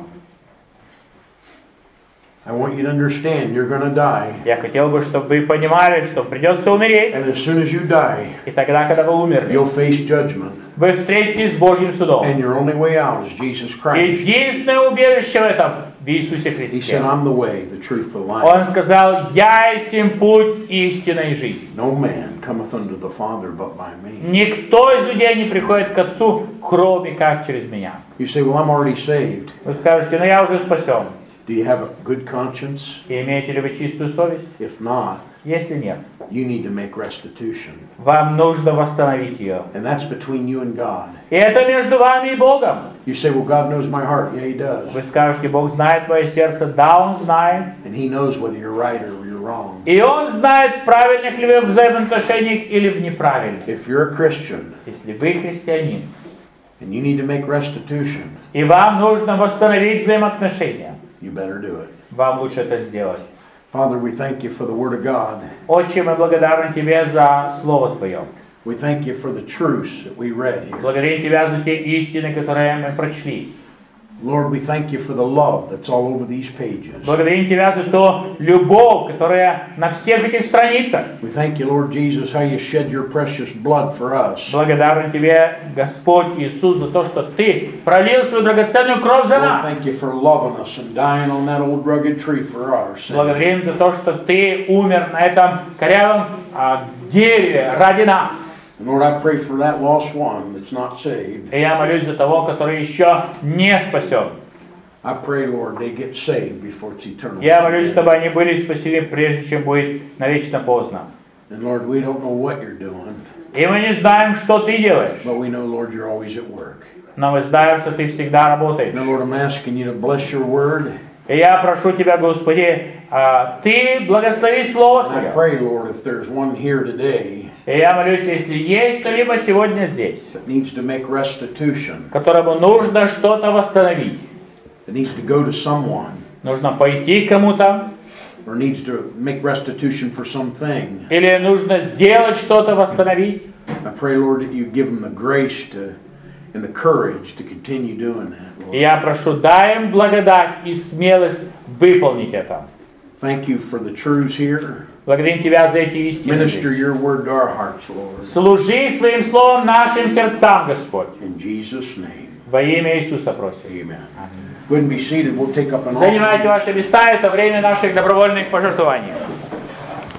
I want you to understand you're going to die. Я хотел бы, чтобы вы понимали, что придется умереть. And as soon as you die, И тогда, когда вы умерли, you'll face judgment. вы встретитесь с Божьим судом. And your only way out is Jesus Christ. Единственное убежище в этом в Иисусе He Христе. said, I'm the way, the truth, the Он life. сказал: «Я есть путь, истина и жизнь». No man cometh unto the Father but by me. Никто из людей не приходит к Отцу, кроме как через меня. You say, well, I'm already saved. Вы скажете: «Ну я уже спасен». Do you have a good conscience? И имеете ли вы чистую совесть? If not, Если нет, you need to make restitution. вам нужно восстановить ее. And that's between you and God. И это между вами и Богом. You say, well, God knows my heart. Yeah, He does. Вы скажете: «Бог знает мое сердце». Да, Он знает. And He knows whether you're right or you're wrong. И Он знает, в правильных ли вы взаимоотношениях или в неправильных. If you're a Christian Если вы христианин, and you need to make restitution, и вам нужно восстановить взаимоотношения, you better do it. вам лучше это сделать. Father, we thank you for the Word of God. Отче, мы благодарны Тебе за Слово Твое. We thank you for the truths that we read here. Благодарим Тебя за те истины, которые мы прочли. Lord, we thank you for the love that's all over these pages. Благодарим Тебя за ту любовь, которая на всех этих страницах. We thank you, Lord Jesus, how you shed your precious blood for us. Благодарен Тебе, Господь Иисус, за то, что Ты пролил свою драгоценную кровь за Lord, нас. thank you for loving us and dying on that old rugged tree for our sins. Благодарим за то, что Ты умер на этом корявом а, дереве ради нас. And Lord, I pray for that lost one that's not saved. И я молюсь за того, который еще не спасен. I pray, Lord, they get saved before it's eternal. Я молюсь, чтобы они были спасены, прежде чем будет навечно поздно. And Lord, we don't know what you're doing, И мы не знаем, что Ты делаешь. but we know, Lord, you're always at work. Но мы знаем, что Ты всегда работаешь. Now, Lord, I'm asking you to bless your word. И я прошу Тебя, Господи, а, Ты благослови Слово And I Твое. pray, Lord, if there's one here today И я молюсь, если есть кто-либо сегодня здесь, that needs to make restitution, которому нужно что-то восстановить, that needs to go to someone, нужно пойти к кому-то, or needs to make restitution for something, или нужно сделать что-то, восстановить, I pray, Lord, that you give them the grace to and the courage to continue doing that, Lord. и я прошу, дай им благодать и смелость выполнить это. Thank you for the truths here. Благодарим Тебя за эти истины. Minister your word to our hearts, Lord. Служи Своим Словом нашим сердцам, Господь. In Jesus' name, Во имя Иисуса просим. amen. Go ahead and be seated. We'll take up an Занимайте offering. ваши места, это время наших добровольных пожертвований.